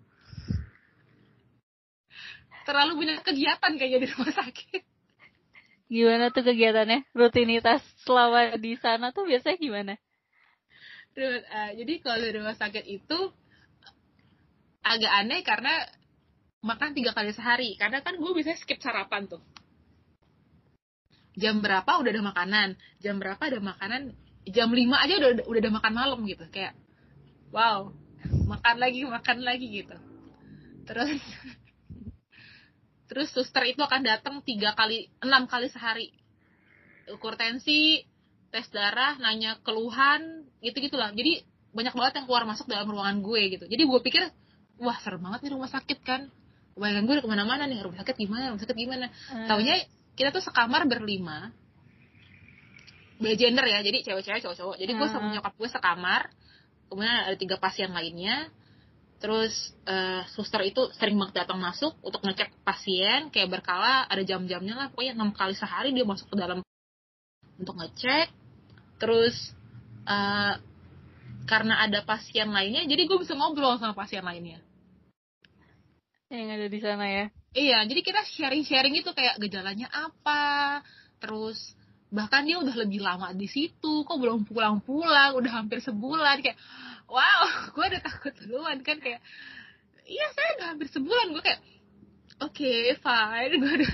Terlalu banyak kegiatan kayaknya di rumah sakit. Gimana tuh kegiatannya? Rutinitas selama di sana tuh biasanya gimana? Terus, uh, jadi kalau di rumah sakit itu agak aneh karena makan tiga kali sehari. Karena kan gue bisa skip sarapan tuh. Jam berapa udah ada makanan, jam berapa ada makanan, jam lima aja udah udah ada makan malam gitu. Kayak wow, makan lagi, makan lagi gitu. Terus terus suster itu akan datang tiga kali, enam kali sehari. Ukur tensi, tes darah, nanya keluhan, gitu-gitulah. Jadi banyak banget yang keluar masuk dalam ruangan gue gitu. Jadi gue pikir, wah serem banget nih rumah sakit kan. Kebanyakan gue udah kemana-mana nih, rumah sakit gimana, rumah sakit gimana. Hmm. Taunya kita tuh sekamar berlima, beda gender ya, jadi cewek-cewek, cowok-cowok. Jadi gue sama nyokap gue sekamar, kemudian ada tiga pasien lainnya. Terus uh, suster itu sering banget datang masuk untuk ngecek pasien, kayak berkala, ada jam-jamnya lah, pokoknya enam kali sehari dia masuk ke dalam untuk ngecek. Terus uh, karena ada pasien lainnya, jadi gue bisa ngobrol sama pasien lainnya yang ada di sana ya. Iya, jadi kita sharing-sharing itu kayak gejalanya apa, terus bahkan dia udah lebih lama di situ, kok belum pulang-pulang, udah hampir sebulan. Kayak wow, gue udah takut duluan kan, kayak iya saya udah hampir sebulan. Gue kayak oke okay, fine. Gue udah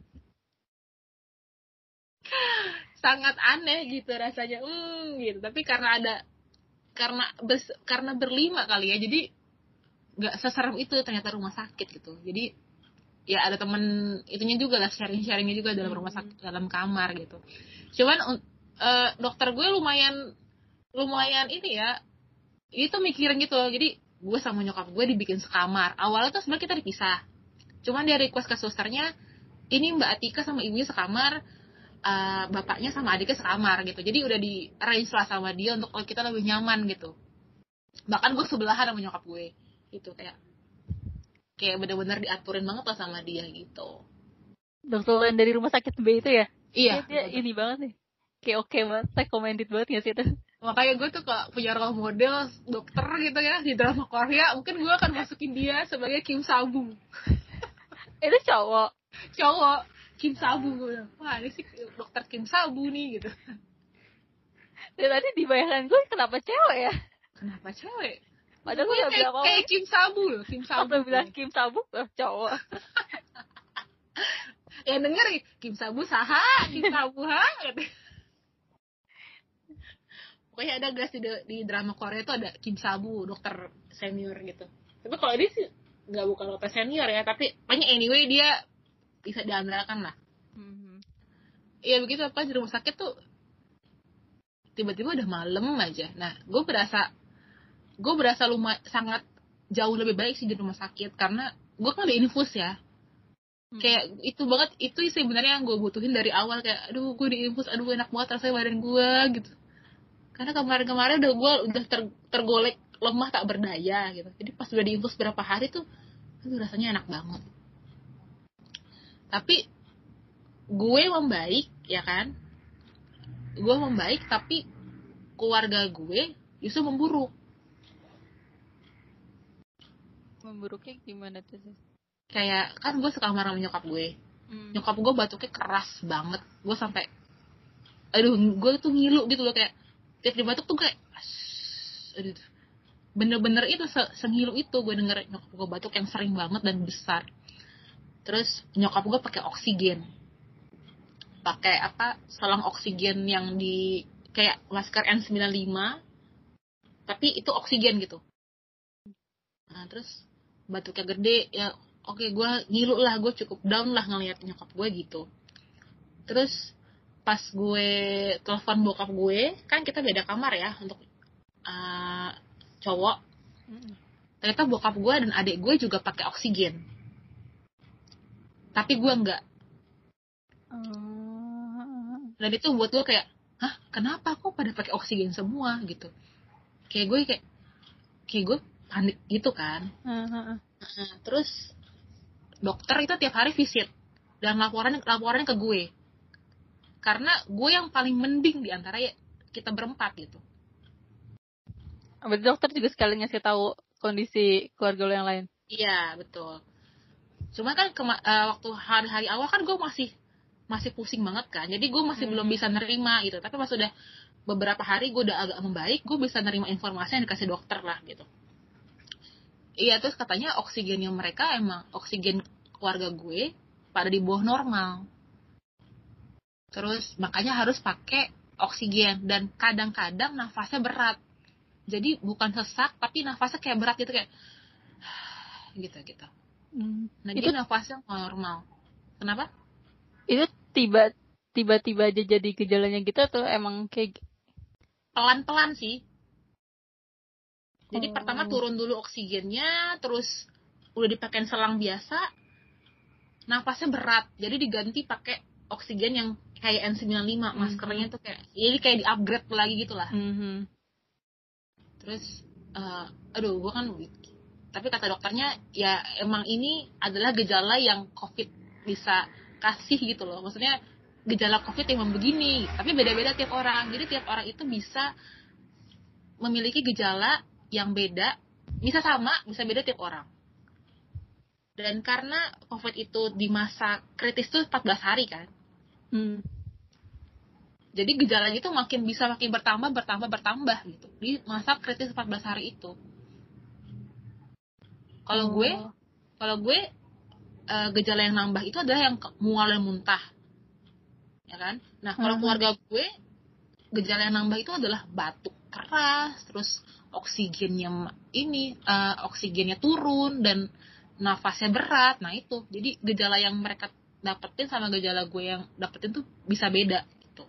sangat aneh gitu rasanya, hmm gitu. Tapi karena ada karena bers, karena berlima kali ya, jadi nggak seserem itu ternyata rumah sakit gitu. Jadi ya ada temen itunya juga lah, sharing-sharingnya juga dalam rumah sakit, dalam kamar gitu. Cuman uh, dokter gue lumayan lumayan ini ya, itu mikirin gitu loh. Jadi gue sama nyokap gue dibikin sekamar. Awalnya tuh sebenarnya kita dipisah, cuman dia request ke susternya, ini Mbak Atika sama ibunya sekamar, uh, bapaknya sama adiknya sekamar gitu. Jadi udah di arrange lah sama dia untuk kita lebih nyaman gitu. Bahkan gue sebelahan sama nyokap gue gitu, kayak kayak benar-benar diaturin banget lah sama dia gitu. Dokter lain dari rumah sakit B itu ya? Iya. Dia, dia ini banget nih. Kayak oke okay banget, recommended banget gak sih itu? Makanya gue tuh kalau punya role model dokter gitu ya di drama Korea, mungkin gue akan masukin dia sebagai Kim Sabu. Itu cowok. Cowok. Kim Sabu. Gue bilang, wah ini sih dokter Kim Sabu nih gitu. Dan tadi dibayangkan gue kenapa cewek ya? Kenapa cewek? Padahal gue gak bilang apa-apa. Kayak Kim Sabu loh, Kim Sabu. Aku bilang Kim Sabu, oh, cowok. Ya denger Kim Sabu saha, Kim Sabu ha. Pokoknya ada guys di, di drama Korea itu ada Kim Sabu, dokter senior gitu. Tapi kalau dia sih nggak bukan dokter senior ya, tapi pokoknya anyway dia bisa diandalkan lah. Iya mm-hmm. Begitu apa di rumah sakit tuh tiba-tiba udah malam aja. Nah, gue berasa gue berasa lumayan sangat jauh lebih baik sih di rumah sakit karena gue kan udah infus ya. Hmm. Kayak itu banget, itu sebenarnya yang gue butuhin dari awal, kayak aduh gue diinfus, aduh enak banget rasanya badan gue gitu. Karena kemarin-kemarin udah gue udah ter, tergolek lemah tak berdaya gitu. Jadi pas udah diinfus berapa hari tuh, aduh rasanya enak banget. Tapi gue membaik ya kan, gue membaik tapi keluarga gue justru memburuk. Memburuknya gimana tuh? Kayak kan gue sekamar sama nyokap gue, hmm. nyokap gue batuknya keras banget, gue sampai aduh gue tuh ngilu gitu loh, kayak tiap di batuk tuh kayak aduh, bener-bener itu sengilu itu gue denger nyokap gue batuk yang sering banget dan besar. Terus nyokap gue pakai oksigen, pakai apa selang oksigen yang di kayak masker N sembilan puluh lima tapi itu oksigen gitu. Nah terus batuknya gede ya, oke gue ngilu lah, gue cukup down lah ngeliat nyokap gue gitu. Terus pas gue telepon bokap gue, kan kita beda kamar ya untuk uh, cowok. Ternyata bokap gue dan adik gue juga pakai oksigen, tapi gue enggak. Dan itu buat gue kayak, hah kenapa kok pada pakai oksigen semua gitu? Kayak gue kayak, kayak gue panik gitu kan. Uh-huh. Nah, terus dokter itu tiap hari visit dan laporan laporannya ke gue, karena gue yang paling mending di antara kita berempat gitu. Berarti dokter juga sekali ngasih tahu kondisi keluarga lo yang lain. Iya, betul. Cuma kan kema- uh, waktu hari-hari awal kan gue masih masih pusing banget kan. Jadi gue masih hmm. belum bisa nerima gitu. Tapi pas udah beberapa hari gue udah agak membaik, gue bisa nerima informasi yang dikasih dokter lah gitu. Iya, terus katanya oksigennya mereka emang oksigen keluarga gue pada di bawah normal. Terus makanya harus pakai oksigen dan kadang-kadang nafasnya berat. Jadi bukan sesak tapi nafasnya kayak berat gitu kayak gitu-gitu. Hmm. Nah, itu nafasnya normal. Kenapa? Itu tiba tiba-tiba aja jadi gejalanya gitu atau emang kayak pelan-pelan sih. Jadi oh. pertama turun dulu oksigennya, terus udah dipakai selang biasa, nafasnya berat. Jadi diganti pakai oksigen yang kayak N sembilan puluh lima, mm-hmm. maskernya tuh kayak, jadi kayak di-upgrade lagi gitu lah. Mm-hmm. Terus, uh, aduh, gue kan, tapi kata dokternya, ya emang ini adalah gejala yang COVID bisa kasih gitu loh. Maksudnya gejala COVID yang begini, tapi beda-beda tiap orang. Jadi tiap orang itu bisa memiliki gejala yang beda, bisa sama, bisa beda tiap orang. Dan karena COVID itu di masa kritis tuh empat belas hari kan. Hmm. Jadi gejalanya itu makin bisa makin bertambah, bertambah, bertambah gitu. Di masa kritis empat belas hari itu. Kalau oh. gue, kalau gue uh, gejala yang nambah itu adalah yang mual dan muntah. Ya kan? Nah, kalau uh-huh. keluarga gue, gejala yang nambah itu adalah batuk keras, terus oksigennya ini uh, oksigennya turun dan nafasnya berat. Nah itu, jadi gejala yang mereka dapetin sama gejala gue yang dapetin tuh bisa beda gitu.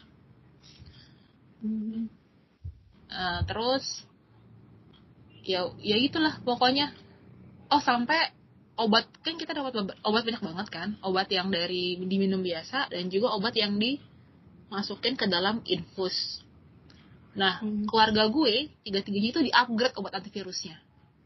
Hmm. Uh, terus ya ya gitulah pokoknya. Oh sampai obat kan kita dapat obat banyak banget kan, obat yang dari diminum biasa dan juga obat yang dimasukin ke dalam infus. Nah, hmm. keluarga gue, tiga-tiganya itu di-upgrade obat antivirusnya.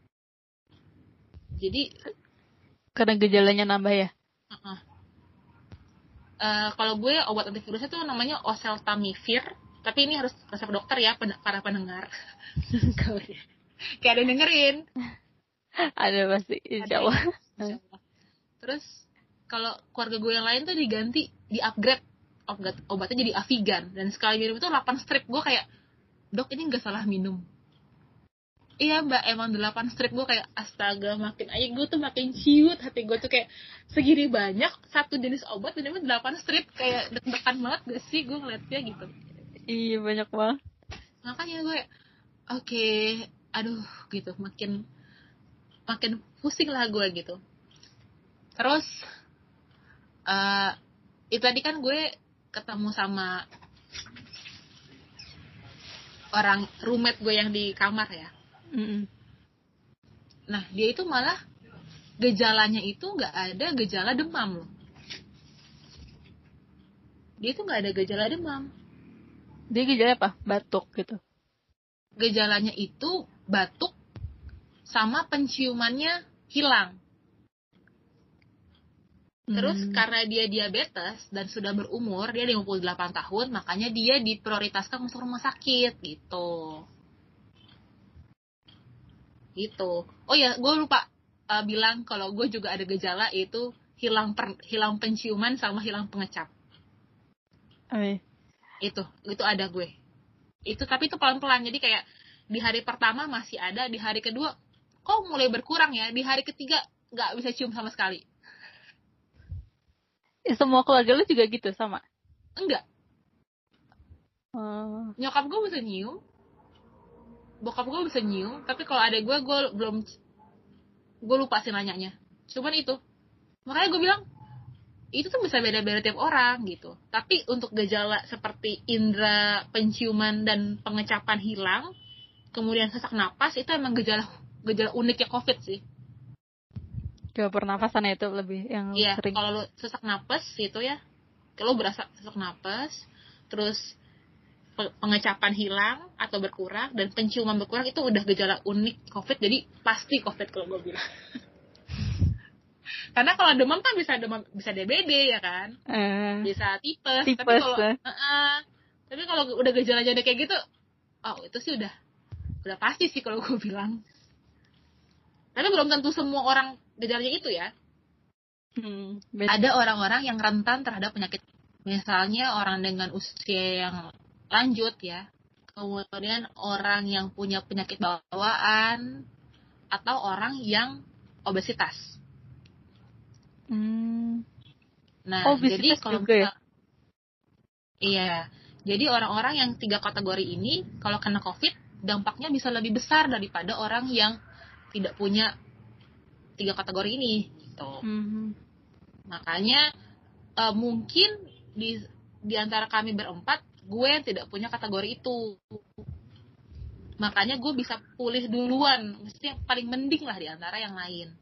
Jadi, karena gejalanya nambah ya? Uh-uh. Uh, kalau gue, obat antivirusnya tuh namanya oseltamivir. Tapi ini harus resep dokter ya, pen- para pendengar. Kayak ada yang dengerin. Ada pasti, insya Allah. Insya Allah. Terus, kalau keluarga gue yang lain tuh diganti, di-upgrade. Obat, obatnya jadi Avigan. Dan sekali minum itu delapan strip. Gue kayak, dok ini gak salah minum. Iya mbak, emang delapan strip. Gue kayak astaga, makin aja gue tuh makin ciut. Hati gue tuh kayak segini banyak satu jenis obat dan emang delapan strip. Kayak deg-degan banget gak sih gue ngeliatnya gitu. Iya banyak banget. Makanya gue oke, okay, aduh gitu, makin makin pusing lah gue gitu. Terus uh, itu tadi kan gue ketemu sama orang roommate gue yang di kamar ya. Mm-hmm. Nah dia itu malah gejalanya itu nggak ada gejala demam loh. Dia itu nggak ada gejala demam. Dia gejala apa? Batuk gitu. Gejalanya itu batuk sama penciumannya hilang. Terus hmm. karena dia diabetes dan sudah berumur, dia lima puluh delapan tahun, makanya dia diprioritaskan masuk rumah sakit gitu. Gitu. Oh ya, gue lupa uh, bilang kalau gue juga ada gejala itu hilang per, hilang penciuman sama hilang pengecap. Ay. Itu, itu ada gue. Itu tapi itu pelan-pelan. Jadi kayak di hari pertama masih ada, di hari kedua kok mulai berkurang ya, di hari ketiga nggak bisa cium sama sekali. Semua keluarga lu juga gitu sama? Enggak. Uh. Nyokap gue bisa nyium, bokap gue bisa nyium, tapi kalau adek gue, gue belum, gue lupa sih nanyanya. Cuman itu, makanya gue bilang itu tuh bisa beda-beda tiap orang gitu. Tapi untuk gejala seperti indera penciuman dan pengecapan hilang, kemudian sesak napas itu emang gejala gejala uniknya COVID sih. Coba pernapasan itu lebih yang iya, sering. Kalau lu sesak napas itu ya, kalau berasa sesak napas, terus pengecapan hilang atau berkurang dan penciuman berkurang itu udah gejala unik COVID, jadi pasti COVID kalau gue bilang. Karena kalau demam kan bisa demam, bisa D B D ya kan, uh, bisa tipes. tipes. Tapi kalau uh, uh, tapi kalau udah gejalanya udah kayak gitu, oh itu sih udah udah pasti sih kalau gue bilang. Tapi belum tentu semua orang gejalanya itu ya. Hmm, ada orang-orang yang rentan terhadap penyakit, misalnya orang dengan usia yang lanjut ya, kemudian orang yang punya penyakit bawaan, atau orang yang obesitas. Hmm. Nah, obesitas jadi kalau juga ya? Iya, jadi orang-orang yang tiga kategori ini kalau kena COVID dampaknya bisa lebih besar daripada orang yang tidak punya tiga kategori ini. Gitu. Hmm. Makanya uh, mungkin di di antara kami berempat, gue yang tidak punya kategori itu. Makanya gue bisa pulih duluan, mesti yang paling mending lah di antara yang lain.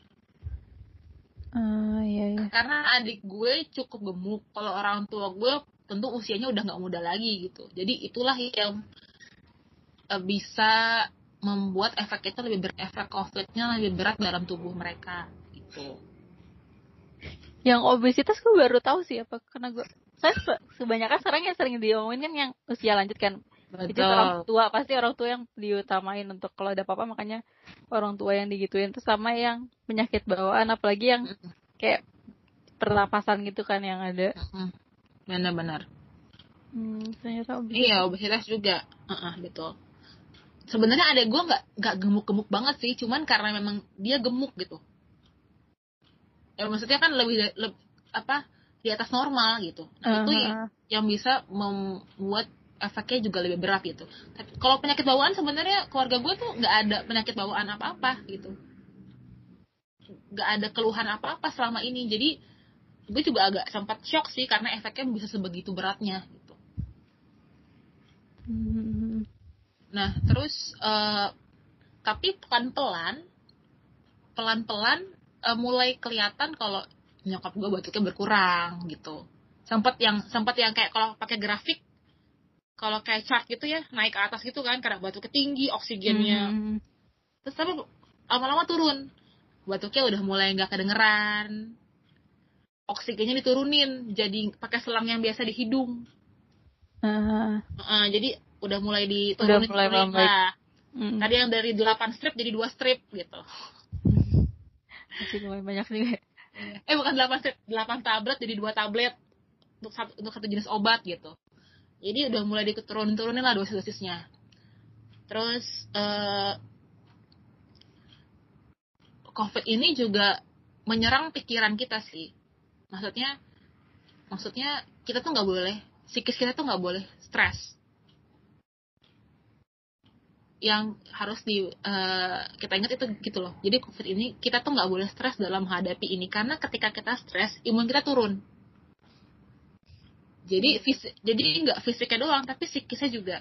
Uh, iya, iya. Karena adik gue cukup gemuk, kalau orang tua gue tentu usianya udah nggak muda lagi gitu. Jadi itulah yang uh, bisa membuat efek itu lebih berat, efek COVID-nya lebih berat dalam tubuh mereka gitu. Yang obesitas gue baru tahu sih apa, karena gue saya kebanyakan sekarang yang sering diomongin kan yang usia lanjut kan. Itu orang tua, pasti orang tua yang diutamain untuk kalau ada apa-apa, makanya orang tua yang digituin. Terus sama yang penyakit bawaan, apalagi yang kayak pernapasan gitu kan yang ada. Benar-benar. Hmm, ternyata obesitas. Iya, obesitas juga. Uh-uh, betul. Sebenarnya adek gue nggak nggak gemuk-gemuk banget sih, cuman karena memang dia gemuk gitu. Ya maksudnya kan lebih, lebih apa di atas normal gitu. Nah, uh-huh. Itu yang, yang bisa membuat efeknya juga lebih berat gitu. Tapi kalau penyakit bawaan sebenarnya keluarga gue tuh nggak ada penyakit bawaan apa-apa gitu. Nggak ada keluhan apa-apa selama ini. Jadi gue juga agak sempat shock sih karena efeknya bisa sebegitu beratnya gitu. Hmm. Nah, terus uh, tapi pelan-pelan pelan-pelan uh, mulai kelihatan kalau nyokap gue batuknya berkurang gitu. Sempat yang sempat yang kayak kalau pakai grafik, kalau kayak chart gitu ya, naik ke atas gitu kan karena batuknya tinggi, oksigennya. Hmm. Terus tapi lama-lama turun. Batuknya udah mulai enggak kedengeran. Oksigennya diturunin, jadi pakai selang yang biasa di hidung. Uh. Uh, jadi udah mulai diturunin. Udah mulai membaik. Nah, hmm. Tadi yang dari delapan strip jadi dua strip gitu. Masih lumayan banyak juga. Eh bukan delapan strip, delapan tablet jadi dua tablet untuk satu untuk satu jenis obat gitu. Jadi udah mulai diturunin-turunin lah dosis-dosisnya. Terus uh, COVID ini juga menyerang pikiran kita sih. Maksudnya maksudnya kita tuh nggak boleh, psikis kita tuh nggak boleh stres. Yang harus di uh, kita ingat itu gitu loh. Jadi COVID ini kita tuh nggak boleh stres dalam menghadapi ini, karena ketika kita stres imun kita turun. Jadi fisik, jadi nggak fisiknya doang tapi psikisnya juga.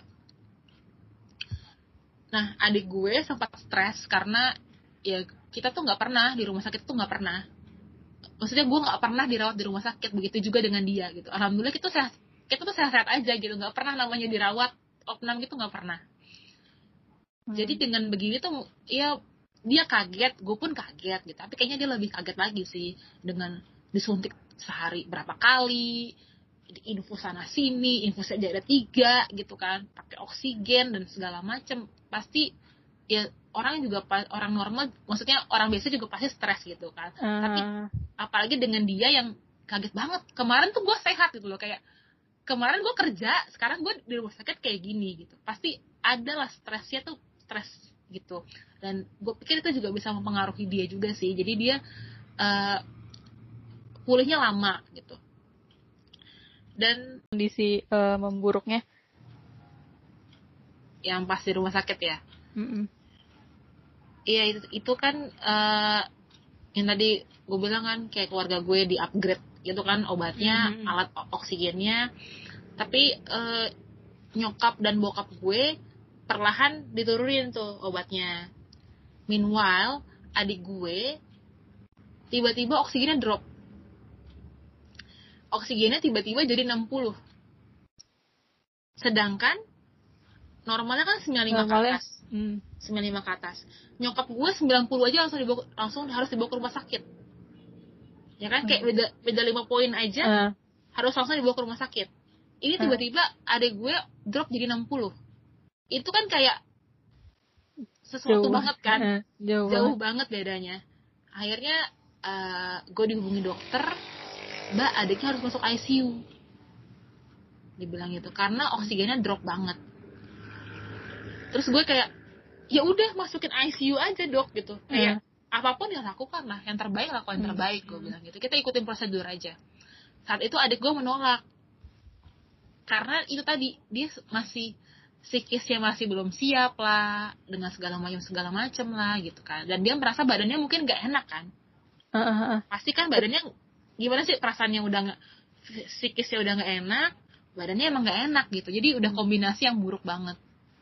Nah, adik gue sempat stres karena ya kita tuh nggak pernah di rumah sakit tuh nggak pernah. Maksudnya gue nggak pernah dirawat di rumah sakit, begitu juga dengan dia gitu. Alhamdulillah kita sehat, kita tuh sehat-sehat aja gitu, nggak pernah namanya dirawat opnam gitu, nggak pernah. Hmm. Jadi dengan begini tuh ya dia kaget, gue pun kaget gitu. Tapi kayaknya dia lebih kaget lagi sih dengan disuntik sehari berapa kali, infus sana sini, infus aja ada tiga gitu kan, pakai oksigen dan segala macem. Pasti ya orang juga orang normal, maksudnya orang biasa juga pasti stres gitu kan. Uh. Tapi apalagi dengan dia yang kaget banget. Kemarin tuh gue sehat gitu loh, kayak kemarin gue kerja, sekarang gue di rumah sakit kayak gini gitu. Pasti ada lah stresnya tuh, stres gitu. Dan gue pikir itu juga bisa mempengaruhi dia juga sih. Jadi dia uh, pulihnya lama gitu. Dan kondisi uh, memburuknya yang pas di rumah sakit ya. Iya itu, itu kan uh, yang tadi gue bilang kan kayak keluarga gue di upgrade gitu kan obatnya, mm-hmm. alat oksigennya. Tapi uh, nyokap dan bokap gue perlahan diturunin tuh obatnya. Meanwhile adik gue tiba-tiba oksigennya drop. Oksigennya tiba-tiba jadi enam puluh. Sedangkan normalnya kan sembilan puluh lima normalnya, ke atas. Hmm. sembilan puluh lima ke atas. Nyokap gue sembilan puluh aja langsung dibawa, langsung harus dibawa ke rumah sakit. Ya kan, kayak beda beda lima poin aja uh. harus langsung dibawa ke rumah sakit. Ini tiba-tiba uh. adik gue drop jadi enam puluh. Itu kan kayak sesuatu Jauh. banget kan, Eh, jauh, jauh banget. banget bedanya. Akhirnya uh, gue dihubungi dokter, mbak adiknya harus masuk I C U, dibilang gitu karena oksigennya drop banget. Terus gue kayak ya udah masukin I C U aja dok gitu, kayak Eh. apapun yang lakukan lah, yang terbaik lakukan yang terbaik, gue bilang gitu, kita ikutin prosedur aja. Saat itu adik gue menolak karena itu tadi dia masih psikisnya masih belum siap lah dengan segala macam segala macam lah gitu kan, dan dia merasa badannya mungkin nggak enak kan. Uh, uh, uh. Pasti kan badannya gimana sih, perasaannya udah nggak, psikisnya udah nggak enak, badannya emang nggak enak gitu, jadi udah kombinasi yang buruk banget.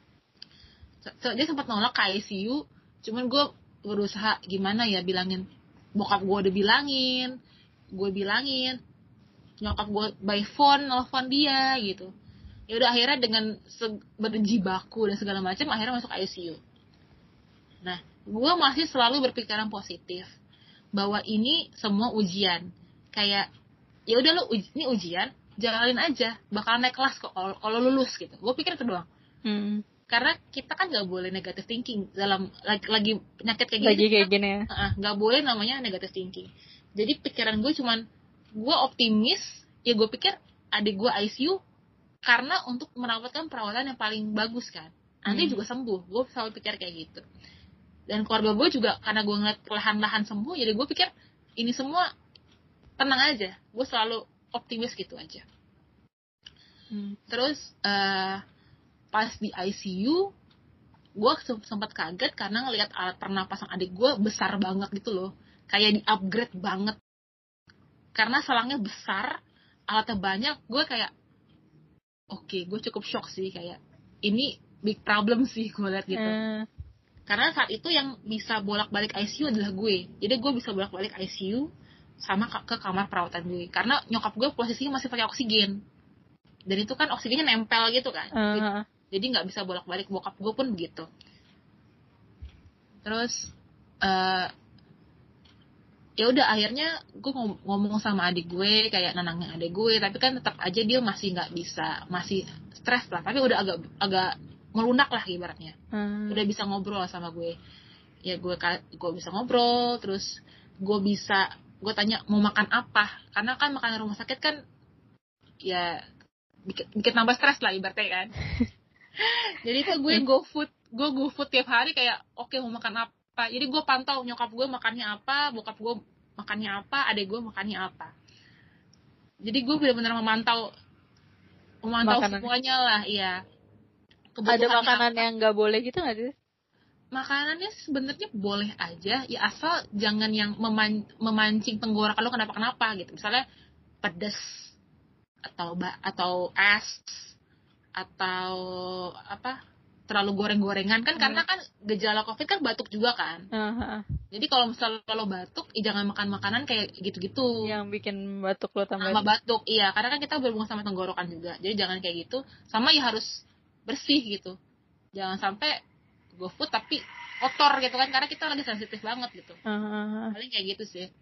So, dia sempat nolak ke I C U, cuman gue berusaha gimana ya bilangin, bokap gue udah bilangin, gue bilangin, nyokap gue by phone nelfon dia gitu. Ya udah akhirnya dengan se- berjibaku dan segala macam akhirnya masuk I C U. Nah, gue masih selalu berpikiran positif bahwa ini semua ujian. Kayak ya udah lo uji, ini ujian, jalanin aja, bakal naik kelas kok kalau kalau lulus gitu. Gue pikir itu doang. Hmm. Karena kita kan nggak boleh negative thinking dalam lagi, lagi penyakit kayak gini. Lagi kayak gini ya. Nggak boleh namanya negative thinking. Jadi pikiran gue cuman gue optimis. Ya gue pikir adik gue I C U karena untuk mendapatkan perawatan yang paling bagus kan, nanti hmm. juga sembuh. Gue selalu pikir kayak gitu. Dan keluarga gue juga karena gue ngeliat perlahan-lahan sembuh, jadi gue pikir ini semua tenang aja. Gue selalu optimis gitu aja. hmm. Terus uh, pas di I C U gue sempat kaget karena ngelihat alat pernapasan adik gue besar banget gitu loh, kayak di upgrade banget karena selangnya besar, alatnya banyak. Gue kayak oke, okay, gue cukup shock sih, kayak ini big problem sih gue liat gitu. Uh. Karena saat itu yang bisa bolak-balik I C U adalah gue. Jadi gue bisa bolak-balik I C U sama ke kamar perawatan gue. Karena nyokap gue posisinya masih pakai oksigen. Dan itu kan oksigennya nempel gitu kan. Uh. Jadi nggak bisa bolak-balik, bokap gue pun begitu. Terus uh, ya udah akhirnya gue ngomong sama adik gue, kayak nenangin adik gue, tapi kan tetap aja dia masih nggak bisa, masih stres lah, tapi udah agak agak melunak lah ibaratnya. hmm. Udah bisa ngobrol sama gue, ya gue gue bisa ngobrol, terus gue bisa gue tanya mau makan apa, karena kan makanan rumah sakit kan ya bikin, bikin nambah stres lah ibaratnya kan. Jadi itu gue go food gue go food tiap hari, kayak oke okay, mau makan apa. Jadi gue pantau nyokap gue makannya apa, bokap gue makannya apa, adik gue makannya apa. Jadi gue benar-benar memantau memantau makanan. Semuanya lah, iya. Ada makanan apa. Yang nggak boleh gitu nggak sih? Makanannya sebenarnya boleh aja, ya asal jangan yang meman- memancing tenggorokan lo kenapa-kenapa gitu. Misalnya pedas atau ba- atau es atau apa? Terlalu goreng-gorengan kan, hmm. karena kan gejala COVID kan batuk juga kan. Uh-huh. Jadi kalau misalnya lo batuk, ya jangan makan makanan kayak gitu-gitu. Yang bikin batuk lo tambah. Sama batuk, iya. Karena kan kita berhubungan sama tenggorokan juga. Jadi jangan kayak gitu. Sama ya harus bersih gitu. Jangan sampai go food tapi kotor gitu kan. Karena kita lagi sensitif banget gitu. Uh-huh. Paling kayak gitu sih.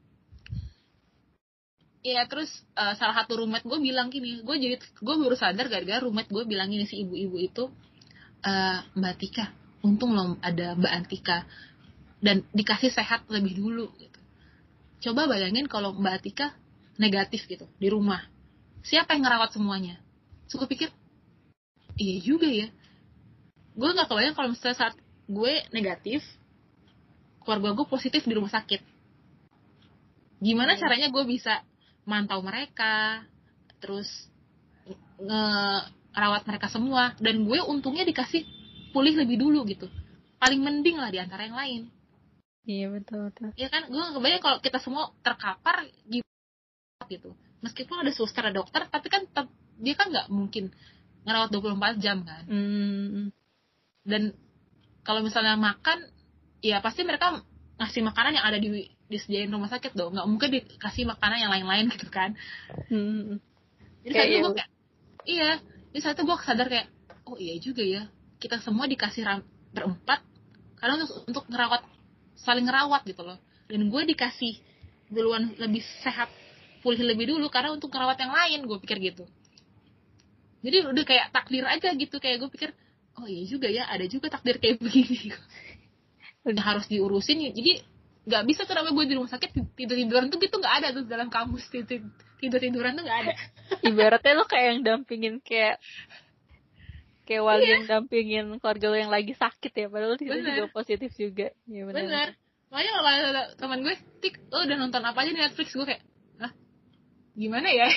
Iya, terus uh, salah satu roommate gue bilang gini. Gue jadi gue baru sadar gara-gara roommate gue bilang gini, si ibu-ibu itu. Uh, Mbak Tika, untung loh ada Mbak Antika dan dikasih sehat lebih dulu gitu. Coba bayangin kalau Mbak Tika negatif gitu di rumah, siapa yang ngerawat semuanya? So gue pikir iya juga ya. Gue nggak kebayang kalau misalnya saat gue negatif, keluarga gue positif di rumah sakit. Gimana hmm. caranya gue bisa mantau mereka, terus ngerawat mereka semua, dan gue untungnya dikasih pulih lebih dulu gitu, paling mending lah di antara yang lain. Iya betul betul. Ya kan, gue kebayang kalau kita semua terkapar gitu, meskipun ada suster ada dokter, tapi kan tetap, dia kan nggak mungkin ngerawat dua puluh empat jam kan. Mm. Dan kalau misalnya makan, ya pasti mereka ngasih makanan yang ada di disediain rumah sakit dong, nggak mungkin dikasih makanan yang lain-lain gitu kan. Mm. Jadi saat itu gue kayak iya, di saat itu gue sadar kayak, oh iya juga ya, kita semua dikasih ram- berempat, karena untuk, untuk ngerawat, saling ngerawat gitu loh. Dan gue dikasih duluan lebih sehat, pulih lebih dulu, karena untuk ngerawat yang lain, gue pikir gitu. Jadi udah kayak takdir aja gitu, kayak gue pikir, oh iya juga ya, ada juga takdir kayak begini yang harus diurusin. Jadi nggak bisa tuh namanya gue di rumah sakit tidur tiduran tuh gitu, nggak ada tuh dalam kamus tidur tidur tiduran tuh nggak ada. Ibaratnya lo kayak yang dampingin kayak kayak wali Iya. yang dampingin keluarga lo yang lagi sakit ya, padahal itu juga positif juga. Ya, benar. Bener. Makanya kalau ada teman gue, Tik, lo udah nonton apa aja di Netflix? Gue kayak, hah? Gimana ya?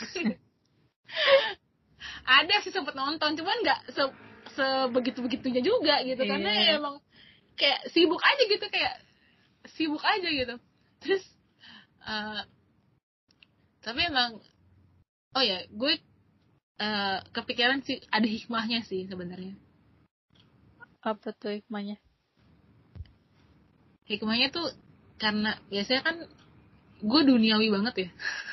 Ada sih sempet nonton, cuman nggak se sebegitu-begitunya juga gitu. Yeah. Karena ya emang kayak sibuk aja gitu, kayak sibuk aja gitu. Terus, uh, tapi emang, oh ya, gue uh, kepikiran sih ada hikmahnya sih sebenarnya. Apa tuh hikmahnya? Hikmahnya tuh karena biasanya kan gue duniawi banget ya.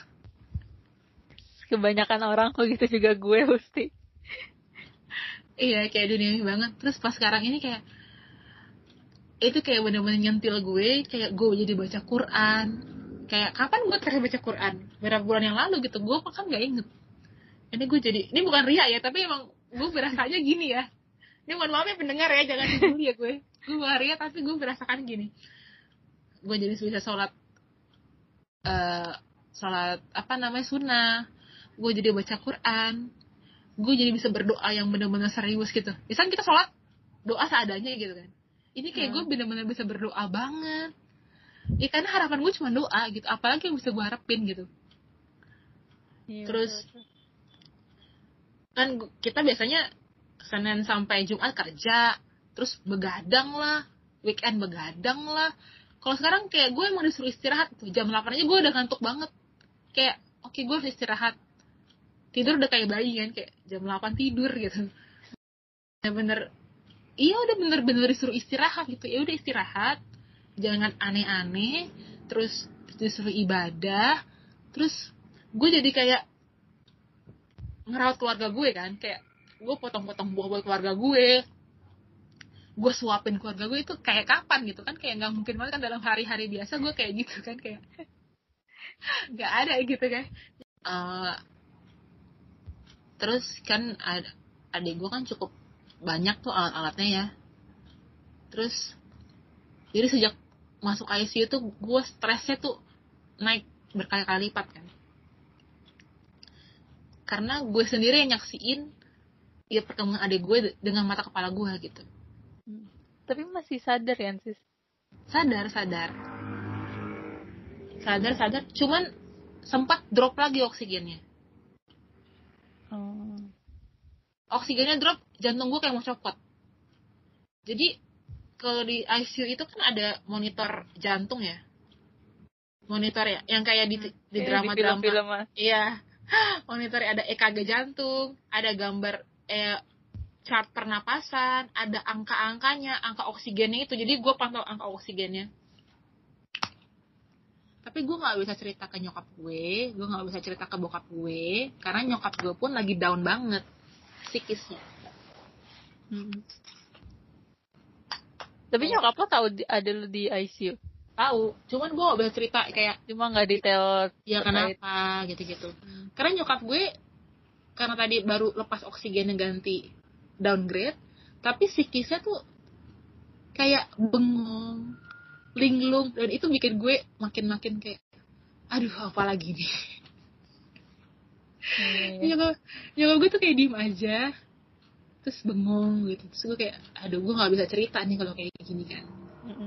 Kebanyakan orang kok gitu juga gue pasti. Iya, kayak duniawi banget. Terus pas sekarang ini kayak itu kayak bener-bener nyentil gue, kayak gue jadi baca Quran. Kayak kapan gue terakhir baca Quran? Beberapa bulan yang lalu gitu. Gue kan gak inget. Ini gue jadi, ini bukan ria ya, tapi emang gue berasanya gini ya. Ini mohon maaf ya pendengar ya, jangan dibully ya gue. Gue bukan ria, tapi gue merasakan gini. Gue jadi bisa sholat, uh, sholat apa namanya sunnah. Gue jadi baca Quran. Gue jadi bisa berdoa yang benar-benar serius gitu. Misalnya kita sholat doa seadanya gitu kan. Ini kayak hmm. gue benar-benar bisa berdoa banget. Ya karena harapan gue cuma doa gitu. Apalagi yang bisa gue harapin gitu. Iya, terus betul. Kan kita biasanya Senin sampai Jumat kerja, terus begadang lah, weekend begadang lah. Kalau sekarang kayak gue emang disuruh istirahat tuh. Jam delapan aja gue udah ngantuk banget. Kayak oke okay, gue harus istirahat. Tidur udah kayak bayi kan, kayak jam delapan tidur gitu. Ya bener, iya udah bener-bener disuruh istirahat gitu. Ya udah istirahat, jangan aneh-aneh, terus disuruh ibadah, terus gue jadi kayak ngerawat keluarga gue kan, kayak gue potong-potong buah buat keluarga gue, gue suapin keluarga gue. Itu kayak kapan gitu kan, kayak nggak mungkin banget kan dalam hari-hari biasa gue kayak gitu kan, kayak nggak ada gitu kan. Uh, Terus kan ad, adik gue kan cukup banyak tuh alat-alatnya ya. Terus jadi sejak masuk I C U tuh gue stresnya tuh naik berkali-kali lipat kan. Karena gue sendiri yang nyaksiin ya perkembangan adik gue dengan mata kepala gue gitu. Hmm. Tapi masih sadar ya sis? Sadar, sadar. Sadar, sadar. Cuman sempat drop lagi oksigennya. Hmm. Oksigennya drop, jantung gue kayak mau copot. Jadi kalau di I C U itu kan ada monitor jantung ya, monitor ya, yang kayak di, di drama-drama. Iya, monitornya ada E K G jantung, ada gambar eh, chart pernapasan, ada angka-angkanya, angka oksigennya itu. Jadi gue pantau angka oksigennya. Tapi gue nggak bisa cerita ke nyokap gue, gue nggak bisa cerita ke bokap gue, karena nyokap gue pun lagi down banget psikisnya. Hmm. Tapi nyokap lo tahu ada lo di I C U? Tahu, cuman gue gak bisa cerita kayak cuma nggak detail ya kenapa gitu-gitu. Hmm. Karena nyokap gue karena tadi baru lepas oksigennya ganti downgrade, tapi psikisnya tuh kayak bengong, linglung, dan itu bikin gue makin-makin kayak aduh apa lagi nih. Hmm. nyokap, nyokap gue tuh kayak diem aja, terus bengong gitu. Terus gue kayak aduh gue nggak bisa cerita nih kalau kayak gini kan. Mm-mm.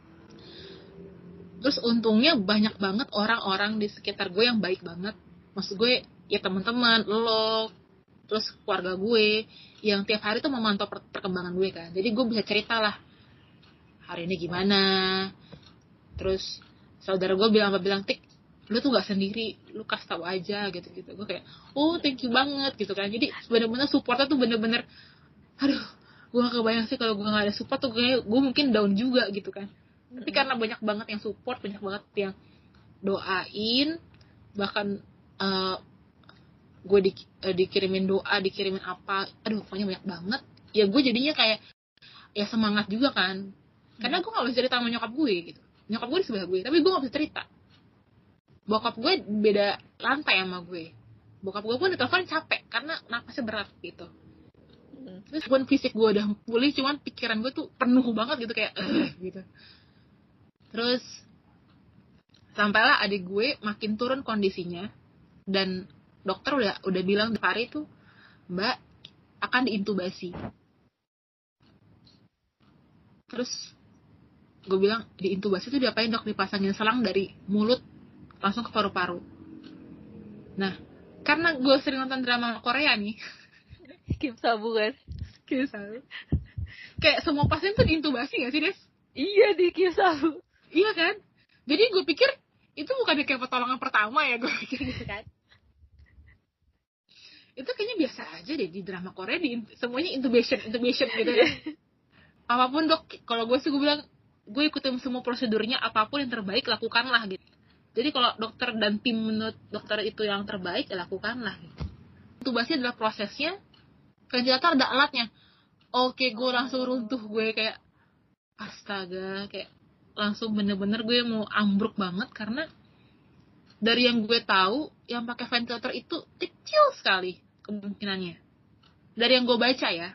Terus untungnya banyak banget orang-orang di sekitar gue yang baik banget. Maksud gue ya teman-teman lo, terus keluarga gue yang tiap hari tuh memantau per- perkembangan gue kan. Jadi gue bisa cerita lah hari ini gimana. Terus saudara gue bilang apa bilang Tik, lu tuh gak sendiri, lu kasih tahu aja gitu-gitu. Gue kayak oh thank you banget gitu kan. Jadi bener-bener supportnya tuh bener-bener aduh gue gak kebayang sih kalau gue gak ada support tuh gue, gue mungkin down juga gitu kan. Mm-hmm. Tapi karena banyak banget yang support, banyak banget yang doain, bahkan uh, gue di, uh, dikirimin doa, dikirimin apa, aduh pokoknya banyak banget. Ya gue jadinya kayak ya semangat juga kan. Karena gue gak bisa cerita sama nyokap gue gitu. Nyokap gue di sebelah gue, tapi gue gak bisa cerita. Bokap gue beda lantai sama gue. Bokap gue pun ditelepon capek karena napasnya berat gitu. Terus pun fisik gue udah pulih, cuman pikiran gue tuh penuh banget gitu kayak eh gitu. Terus sampailah adik gue makin turun kondisinya, dan dokter udah udah bilang di hari itu, Mbak akan diintubasi. Terus gue bilang, diintubasi itu diapain dok? Dipasangin selang dari mulut langsung ke paru-paru. Nah, karena gue sering nonton drama Korea nih, Kim Sabu kan? Kim Sabu. Kayak semua pasien tuh diintubasi gak sih, Des? Iya, di Kim Sabu. Iya kan? Jadi gue pikir itu bukannya kayak pertolongan pertama ya, gue pikir gitu kan. Itu kayaknya biasa aja deh di drama Korea, di semuanya intubation, intubation gitu kan. Apapun dok, kalau gue sih gue bilang, gue ikutin semua prosedurnya, apapun yang terbaik lakukanlah gitu. Jadi kalau dokter dan tim menurut dokter itu yang terbaik, ya lakukanlah gitu. Intubasi adalah prosesnya, ventilator ada alatnya. Oke, gue langsung runtuh, gue kayak astaga, kayak langsung bener-bener gue mau ambruk banget, karena dari yang gue tahu yang pakai ventilator itu kecil sekali kemungkinannya. Dari yang gue baca ya,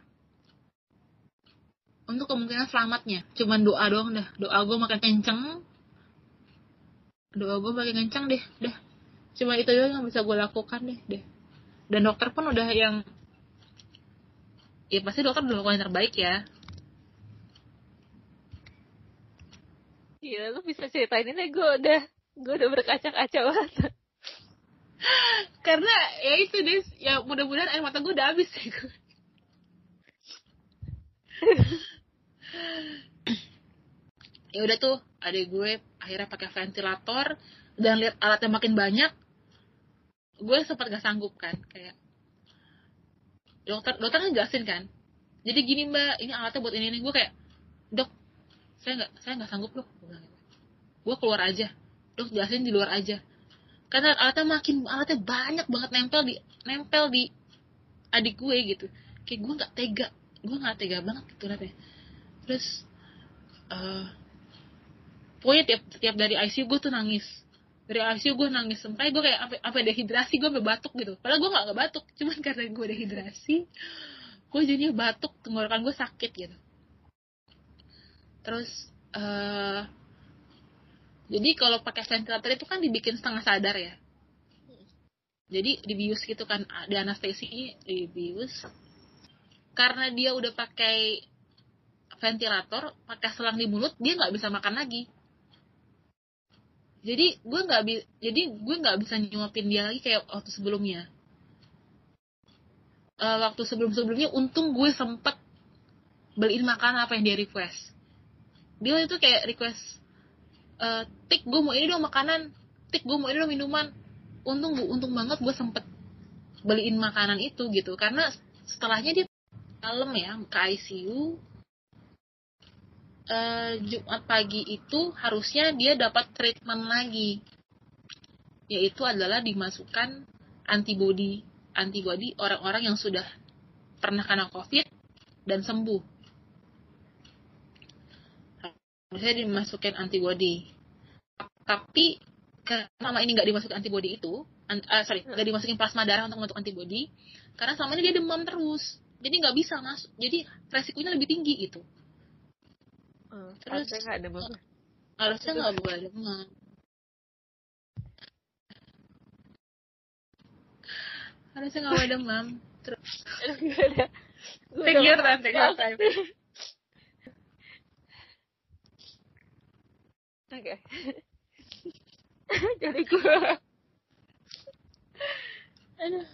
untuk kemungkinan selamatnya cuman doa doang dah. Doa gue makin kenceng, doa gue makin kenceng deh, dah. Cuma itu doang yang bisa gue lakukan deh, deh. Dan dokter pun udah yang, ya pasti dokter udah lakukan yang terbaik ya. Iya, lu bisa ceritain ini, gue udah gue udah berkaca-kaca banget. Karena ya itu deh, ya mudah-mudahan air mata gue udah habis ya. Ya udah tuh, adik gue akhirnya pakai ventilator, dan lihat alatnya makin banyak, gue sempat gak sanggup kan, kayak dokter dokter ngejelasin kan, jadi gini mbak, ini alatnya buat ini ini. Gue kayak, dok, saya nggak saya nggak sanggup dok, gue keluar aja, dok jelasin di luar aja, karena alatnya makin alatnya banyak banget nempel di nempel di adik gue gitu. Kayak gue nggak tega, gue nggak tega banget gitu nanti. Terus uh, pokoknya tiap tiap dari I C U gue tuh nangis, dari I C U gue nangis sampai gue kayak apa apa dehidrasi, gue sampai batuk gitu. Padahal gue nggak nggak batuk, cuman karena gue dehidrasi, gue jadinya batuk, tenggorokan gue sakit gitu. Terus uh, jadi kalau pakai ventilator itu kan dibikin setengah sadar ya, jadi dibius gitu kan, di anestesi dibius. Karena dia udah pakai ventilator, pakai selang di mulut, dia nggak bisa makan lagi. Jadi gue nggak bi- jadi gue nggak bisa nyuapin dia lagi kayak waktu sebelumnya. Uh, waktu sebelum-sebelumnya untung gue sempet beliin makanan apa yang dia request. Dia itu kayak request, uh, tik gue mau ini dong makanan, tik gue mau ini dong minuman. Untung gue untung banget gue sempet beliin makanan itu gitu, karena setelahnya dia malam ya ke I C U. Uh, Jumat pagi itu harusnya dia dapat treatment lagi, yaitu adalah dimasukkan antibody antibody orang-orang yang sudah pernah kena COVID dan sembuh. Harusnya dimasukin antibody, tapi karena selama ini nggak dimasukin antibody itu, uh, sorry nggak dimasukin plasma darah untuk membentuk antibody, karena selama ini dia demam terus, jadi nggak bisa masuk, jadi resikonya lebih tinggi gitu. Hmm, terus harusnya nggak demam. Harusnya nggak boleh demam. Harusnya nggak boleh demam. Terus take your time, take your time. Oke. Jadi gue, aduh.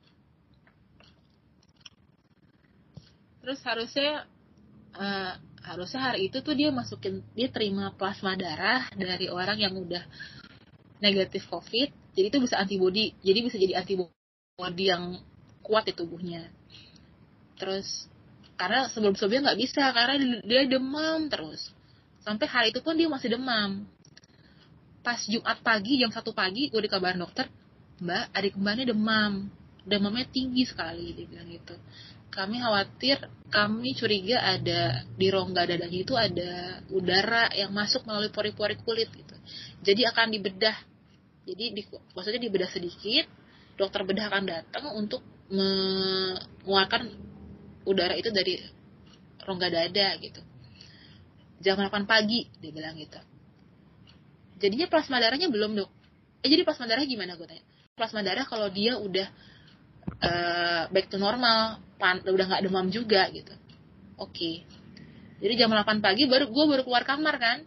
Terus harusnya uh, harusnya hari itu tuh dia masukin, dia terima plasma darah dari orang yang udah negatif COVID, jadi itu bisa antibody, jadi bisa jadi antibody yang kuat di tubuhnya. Terus karena sebelum-sebelumnya nggak bisa, karena dia demam terus, sampai hari itu pun dia masih demam. Pas Jumat pagi jam satu pagi gue dikabarin dokter, mbak adik mbaknya demam, demamnya tinggi sekali, dia bilang gitu. Kami khawatir, kami curiga ada di rongga dadanya itu ada udara yang masuk melalui pori-pori kulit gitu. Jadi akan dibedah. Jadi di, maksudnya dibedah sedikit, dokter bedah akan datang untuk mengeluarkan udara itu dari rongga dada gitu. Jam delapan pagi dia bilang gitu. Jadinya plasma darahnya belum, Dok. Eh jadi plasma darah gimana, gue tanya. Plasma darah kalau dia udah uh, back to normal, pan, udah nggak demam juga gitu. Oke. Okay. Jadi jam delapan pagi baru gue baru keluar kamar kan.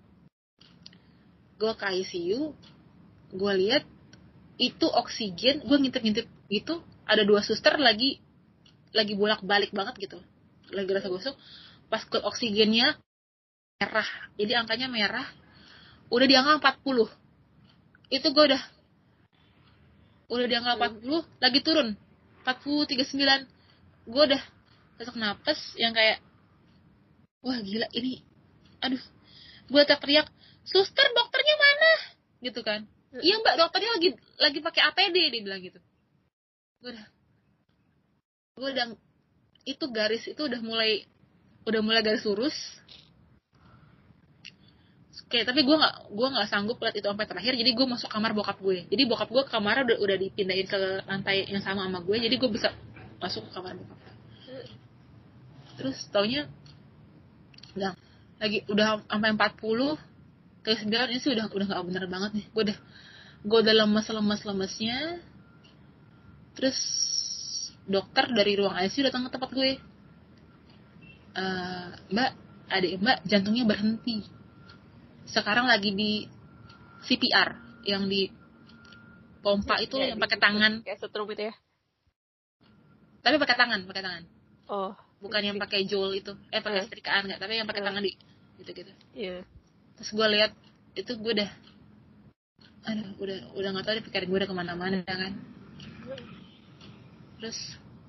Gue ke I C U, gue lihat itu oksigen, gue ngintip-ngintip gitu, ada dua suster lagi lagi bolak-balik banget gitu. Lagi rasa gosok, pas ke oksigennya merah. Jadi angkanya merah. Udah di angka empat puluh. Itu gue udah udah di angka empat puluh, lagi turun empat puluh tiga puluh sembilan. Gue udah sesak napas yang kayak wah gila ini, aduh, gue teriak, suster dokternya mana gitu kan. Iya mbak, dokternya lagi lagi pakai A P D, dia bilang gitu. Gue udah gue udah itu garis itu udah mulai udah mulai garis lurus. Oke, tapi gue nggak gue nggak sanggup lihat itu sampai terakhir, jadi gue masuk kamar bokap gue. Jadi bokap gue kamarnya udah udah dipindahin ke lantai yang sama sama gue, jadi gue bisa masuk ke kamar bokap. Terus taunya bilang lagi udah sampai empat puluh ke sembilan, ini sih udah udah nggak bener banget nih. Gue udah gue udah lemes lemes lemesnya. Terus dokter dari ruang I C U datang ke tempat gue. Uh, mbak, adik mbak jantungnya berhenti. Sekarang lagi di C P R, yang di pompa itu ya, yang pakai tangan. Kayak setrum itu ya? Tapi pakai tangan, pakai tangan. Oh. Bukan yang pakai jol itu, eh pakai uh. setrikaan nggak, tapi yang pakai uh. tangan di, gitu-gitu. Iya. Yeah. Terus gue lihat itu gue udah, aduh, udah udah nggak tahu deh, pikiran gue udah kemana-mana kan. Terus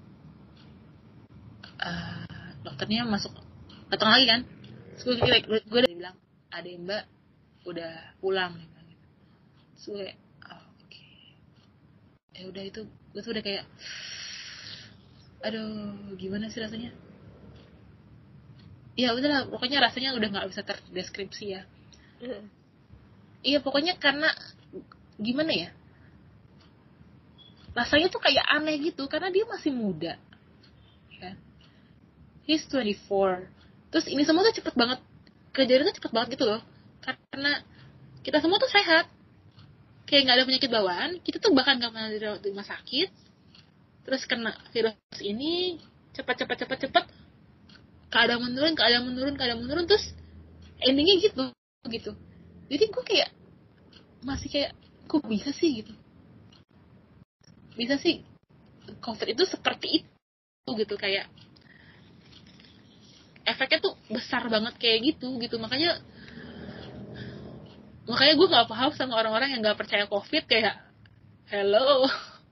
uh, dokternya masuk, datang lagi kan. Terus gue kira, gue udah bilang, ada mbak udah pulang nih, gitu. Terus gue, oh, oke, okay. Ya udah itu, gue tuh udah kayak, aduh, gimana sih rasanya? Ya udahlah, pokoknya rasanya udah nggak bisa terdeskripsi ya. Iya, pokoknya karena gimana ya? Rasanya tuh kayak aneh gitu, karena dia masih muda, ya. He's twenty-four. Terus ini semua tuh cepet banget, kejadiannya cepet banget gitu loh. Karena kita semua tuh sehat, kayak nggak ada penyakit bawaan, kita tuh bahkan nggak pernah di rumah sakit, terus kena virus ini cepat cepat cepat cepat, keadaan menurun keadaan menurun keadaan menurun, terus endingnya gitu gitu. Jadi gue kayak masih kayak, kok bisa sih gitu, bisa sih COVID itu seperti itu gitu, kayak efeknya tuh besar banget kayak gitu gitu. Makanya makanya gue nggak paham sama orang-orang yang nggak percaya COVID, kayak hello,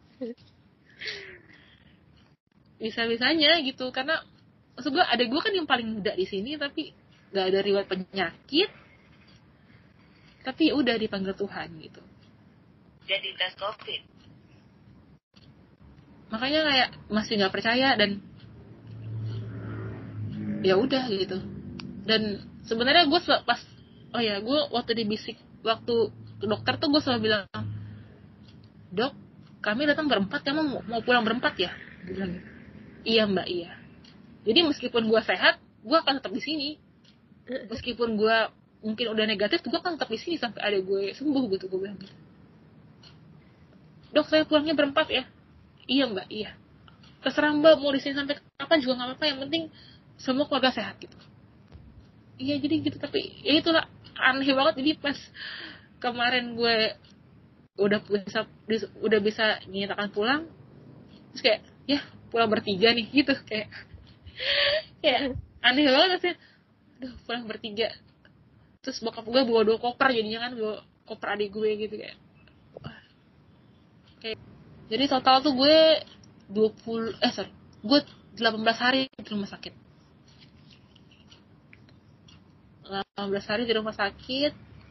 bisa-bisanya gitu. Karena maksud gue, ada gue kan yang paling muda di sini tapi nggak ada riwayat penyakit, tapi udah dipanggil Tuhan gitu jadi tes COVID. Makanya kayak masih nggak percaya, dan ya udah gitu. Dan sebenarnya gue pas oh ya gue waktu dibisik waktu dokter tuh gue selalu bilang, dok, kami datang berempat, kamu mau, mau pulang berempat ya? Dia bilang gitu. Iya mbak, iya. Jadi meskipun gue sehat, gue akan tetap di sini. Meskipun gue mungkin udah negatif, gue akan tetap di sini sampai ada gue sembuh gitu. Gue bilang gitu. Dok, saya pulangnya berempat ya? Iya mbak, iya. Terserah mbak mau di sini sampai kapan juga nggak apa-apa, yang penting semua keluarga sehat gitu. Iya, jadi gitu. Tapi ya itulah, aneh banget. Jadi pas kemarin gue udah bisa udah bisa dinyatakan pulang, terus kayak ya pulang bertiga nih gitu, kayak kayak aneh banget sih. Aduh, pulang bertiga. Terus bokap gue bawa dua koper, jadinya kan bawa koper adik gue gitu, kayak kayak jadi total tuh gue dua puluh eh sorry gue delapan belas hari di rumah sakit. delapan belas hari di rumah sakit.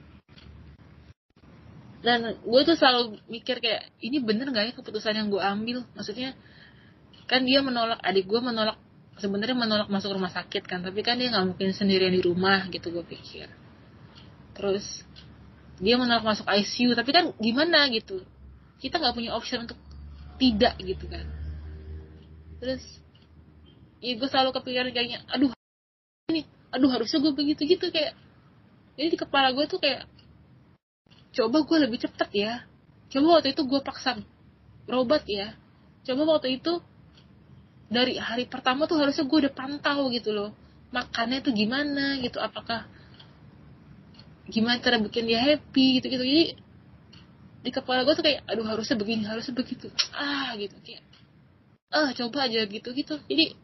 Dan gue tuh selalu mikir kayak, ini bener gak ya keputusan yang gue ambil? Maksudnya kan dia menolak, adik gue menolak, sebenarnya menolak masuk rumah sakit kan, tapi kan dia gak mungkin sendirian di rumah gitu, gue pikir. Terus dia menolak masuk I C U, tapi kan gimana gitu, kita gak punya option untuk tidak gitu kan. Terus ya gue selalu kepikiran kayaknya, aduh ini, aduh harusnya gue begitu gitu kayak. Jadi di kepala gue tuh kayak, coba gue lebih cepet ya, coba waktu itu gue paksa berobat ya, coba waktu itu dari hari pertama tuh harusnya gue udah pantau gitu loh, makannya tuh gimana gitu, apakah gimana cara bikin dia happy gitu-gitu. Jadi di kepala gue tuh kayak, aduh harusnya begini, harusnya begitu, ah gitu kayak, ah coba aja gitu-gitu. Jadi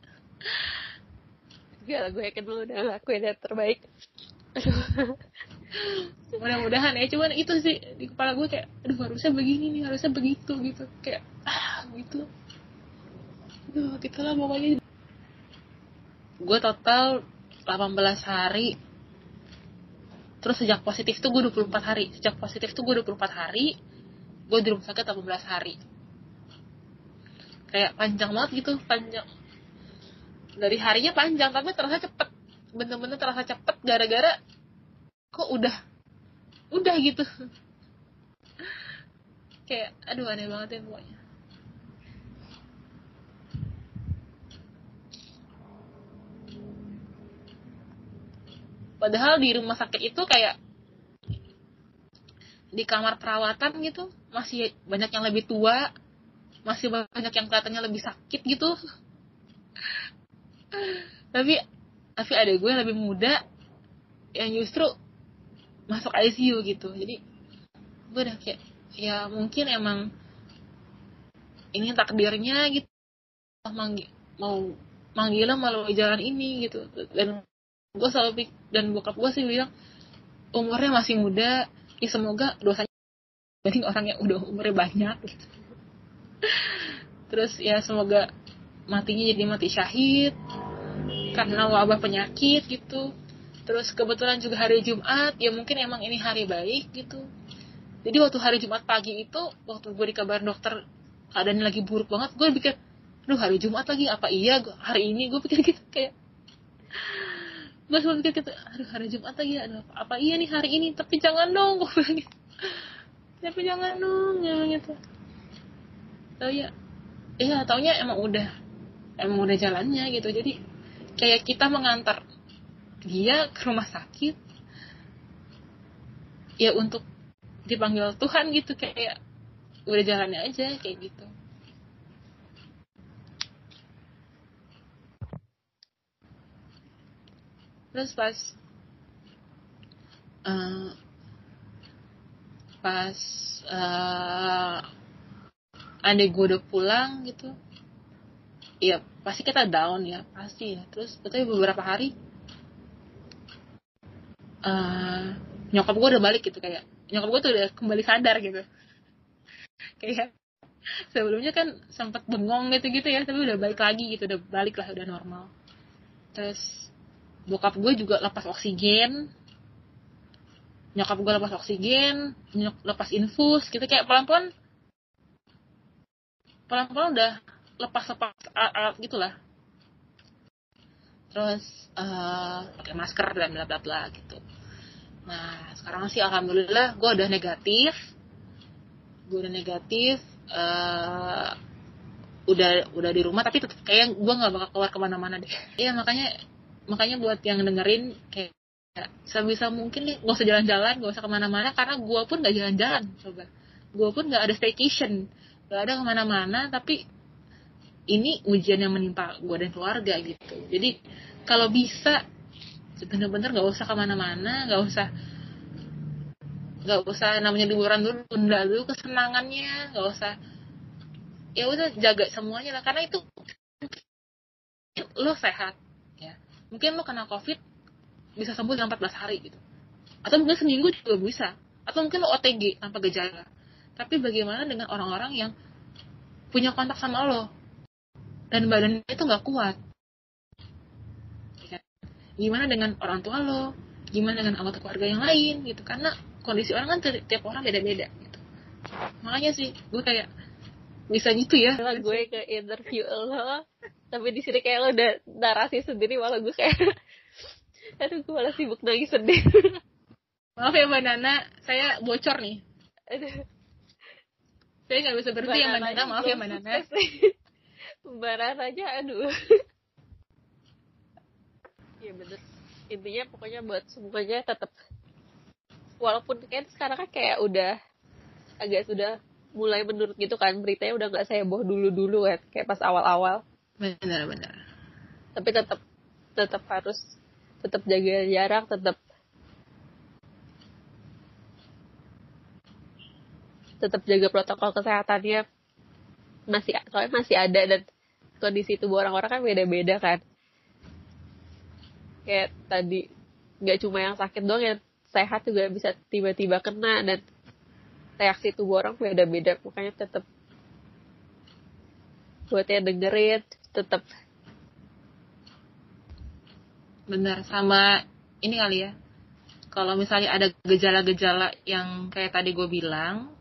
gak, gue yakin lu udah ngelakuin yang terbaik. Aduh. Mudah-mudahan ya, cuman itu sih di kepala gue kayak, aduh harusnya begini nih, harusnya begitu gitu, kayak ah gitu. Aduh gitulah pokoknya. Gue total delapan belas hari. Terus sejak positif tuh gue dua puluh empat hari. Sejak positif tuh gue dua puluh empat hari. Gue di rumah sakit delapan belas hari. Kayak panjang banget gitu, panjang. Dari harinya panjang, tapi terasa cepet. Bener-bener terasa cepet gara-gara kok udah, udah gitu. Kayak, aduh aneh banget ya pokoknya. Padahal di rumah sakit itu kayak di kamar perawatan gitu masih banyak yang lebih tua, masih banyak yang kelihatannya lebih sakit gitu. tapi tapi ada gue yang lebih muda yang justru masuk I C U gitu. Jadi gue udah kayak, ya mungkin emang ini takdirnya gitu, manggil, mau manggilnya melalui jalan ini gitu. Dan gue selalu pik- dan bokap gue sih bilang umurnya masih muda, ya semoga dosanya banding orang yang udah umurnya banyak gitu. Terus ya semoga matinya jadi mati syahid karena wabah penyakit gitu. Terus kebetulan juga hari Jumat, ya mungkin emang ini hari baik gitu. Jadi waktu hari Jumat pagi itu, waktu gue dikabarin dokter keadaannya lagi buruk banget, gue pikir, aduh hari Jumat lagi, apa iya hari ini, gue pikir gitu kayak, gue sempat pikir gitu, aduh hari Jumat lagi, aduh apa iya nih hari ini, tapi jangan dong, gue bilang gitu. Tapi jangan dong, jangan gitu. Tau ya, iya taunya emang udah, emang udah jalannya gitu. Jadi kayak kita mengantar dia ke rumah sakit, ya untuk dipanggil Tuhan gitu, kayak udah jalannya aja kayak gitu. Terus pas uh, pas uh, adek gue udah pulang gitu, ya pasti kita down ya pasti ya. Terus tapi beberapa hari uh, nyokap gue udah balik gitu, kayak nyokap gue tuh udah kembali sadar gitu. Kayak sebelumnya kan sempat bengong gitu-gitu ya, tapi udah balik lagi gitu, udah balik lah, udah normal. Terus bokap gue juga lepas oksigen, nyokap gue lepas oksigen, lepas infus gitu, kayak pelan-pelan pelan-pelan udah lepas-lepas alat gitulah. Terus uh, pakai masker dan bla bla bla gitu. Nah sekarang sih alhamdulillah gue udah negatif, gue udah negatif, uh, udah udah di rumah, tapi tetap kayak gue nggak bakal keluar kemana-mana deh. Iya makanya makanya buat yang dengerin kayak sebisa mungkin nih gak usah jalan-jalan, gak usah kemana-mana, karena gue pun gak jalan-jalan, coba gue pun gak ada staycation, gak ada kemana-mana, tapi ini ujian yang menimpa gue dan keluarga gitu. Jadi kalau bisa bener-bener gak usah kemana-mana, gak usah gak usah namanya liburan dulu, tunda dulu kesenangannya, gak usah, ya udah jaga semuanya lah, karena itu lo sehat ya, mungkin lo kena covid bisa sembuh dalam empat belas hari gitu, atau mungkin seminggu juga bisa, atau mungkin lo O T G tanpa gejala. Tapi bagaimana dengan orang-orang yang punya kontak sama lo dan badannya itu nggak kuat? Gimana dengan orang tua lo? Gimana dengan anggota keluarga yang lain gitu? Karena kondisi orang kan tiap orang beda-beda gitu. Makanya sih gue kayak bisa gitu ya. Malah gue ke interview lo, tapi di sini kayak lo udah narasi sendiri, malah gue kayak aduh gue malah sibuk nangis sedih. Maaf ya Mbak Nana, saya bocor nih. Aduh. Saya nggak bisa berhenti ya Mbak Nana, maaf ya Mbak Nana. Mbak Nana aja aduh. Iya bener. Intinya pokoknya buat semuanya tetap, walaupun kan sekarang kan kayak udah agak sudah mulai menurut gitu kan, beritanya udah nggak seheboh dulu-dulu kan, kayak pas awal-awal. Benar-benar. Tapi tetap tetap harus tetap jaga jarak, tetap tetap jaga protokol kesehatannya, masih soalnya masih ada, dan kondisi tubuh orang-orang kan beda-beda kan. Kayak tadi nggak cuma yang sakit doang, yang sehat juga bisa tiba-tiba kena, dan reaksi tubuh orang beda-beda. Makanya tetap buat yang dengerin, tetap Benar, sama ini kali ya. Kalau misalnya ada gejala-gejala yang kayak tadi gue bilang,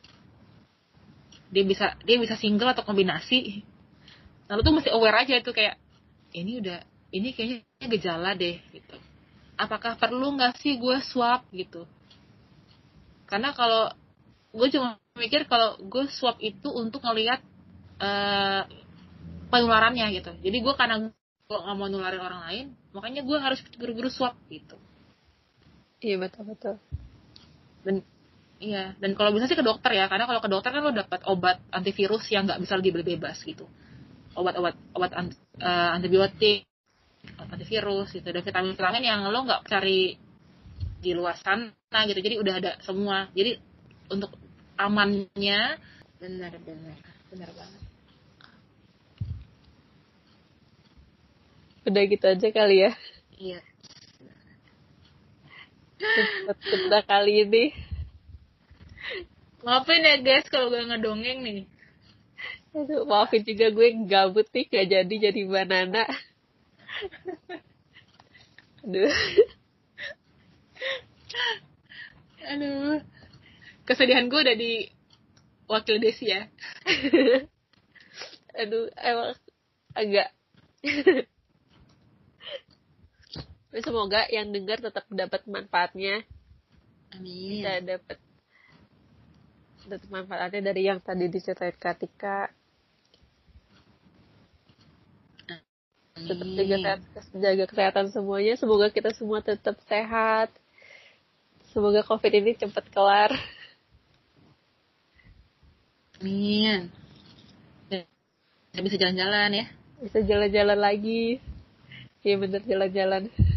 dia bisa dia bisa single atau kombinasi. Lalu tuh mesti aware aja itu, kayak ini udah ini kayaknya gejala deh gitu. Apakah perlu nggak sih gue swab gitu? Karena kalau gue cuma mikir kalau gue swab itu untuk ngelihat uh, penularannya gitu. Jadi gue karena gue nggak mau nularin orang lain, makanya gue harus buru-buru swab gitu. iya betul-betul. Dan iya, dan kalau bisa sih ke dokter ya, karena kalau ke dokter kan lo dapat obat antivirus yang nggak bisa dibeli bebas gitu. Obat-obat obat uh, antibiotik, antivirus gitu, dan vitamin-vitamin yang lo nggak cari di luar sana gitu. Jadi udah ada semua. Jadi untuk amannya, benar-benar benar banget. Udah gitu aja kali ya. Iya. Cerita kali ini. Maafin ya guys kalau gue ngedongeng nih. Aduh, maafin juga gue gabut nih, gak jadi jadi banana. Aduh. Aduh. Kesedihan gue udah di wakil Desi ya. Aduh, emang agak. Tapi semoga yang dengar tetap dapat manfaatnya. Amin. Bisa dapat dapat manfaatnya dari yang tadi diceritain Katika. Tetap jaga kesehatan, jaga kesehatan semuanya. Semoga kita semua tetap sehat. Semoga COVID ini cepat kelar. Amin. Kita bisa jalan-jalan ya. Bisa jalan-jalan lagi. Iya bener, jalan-jalan.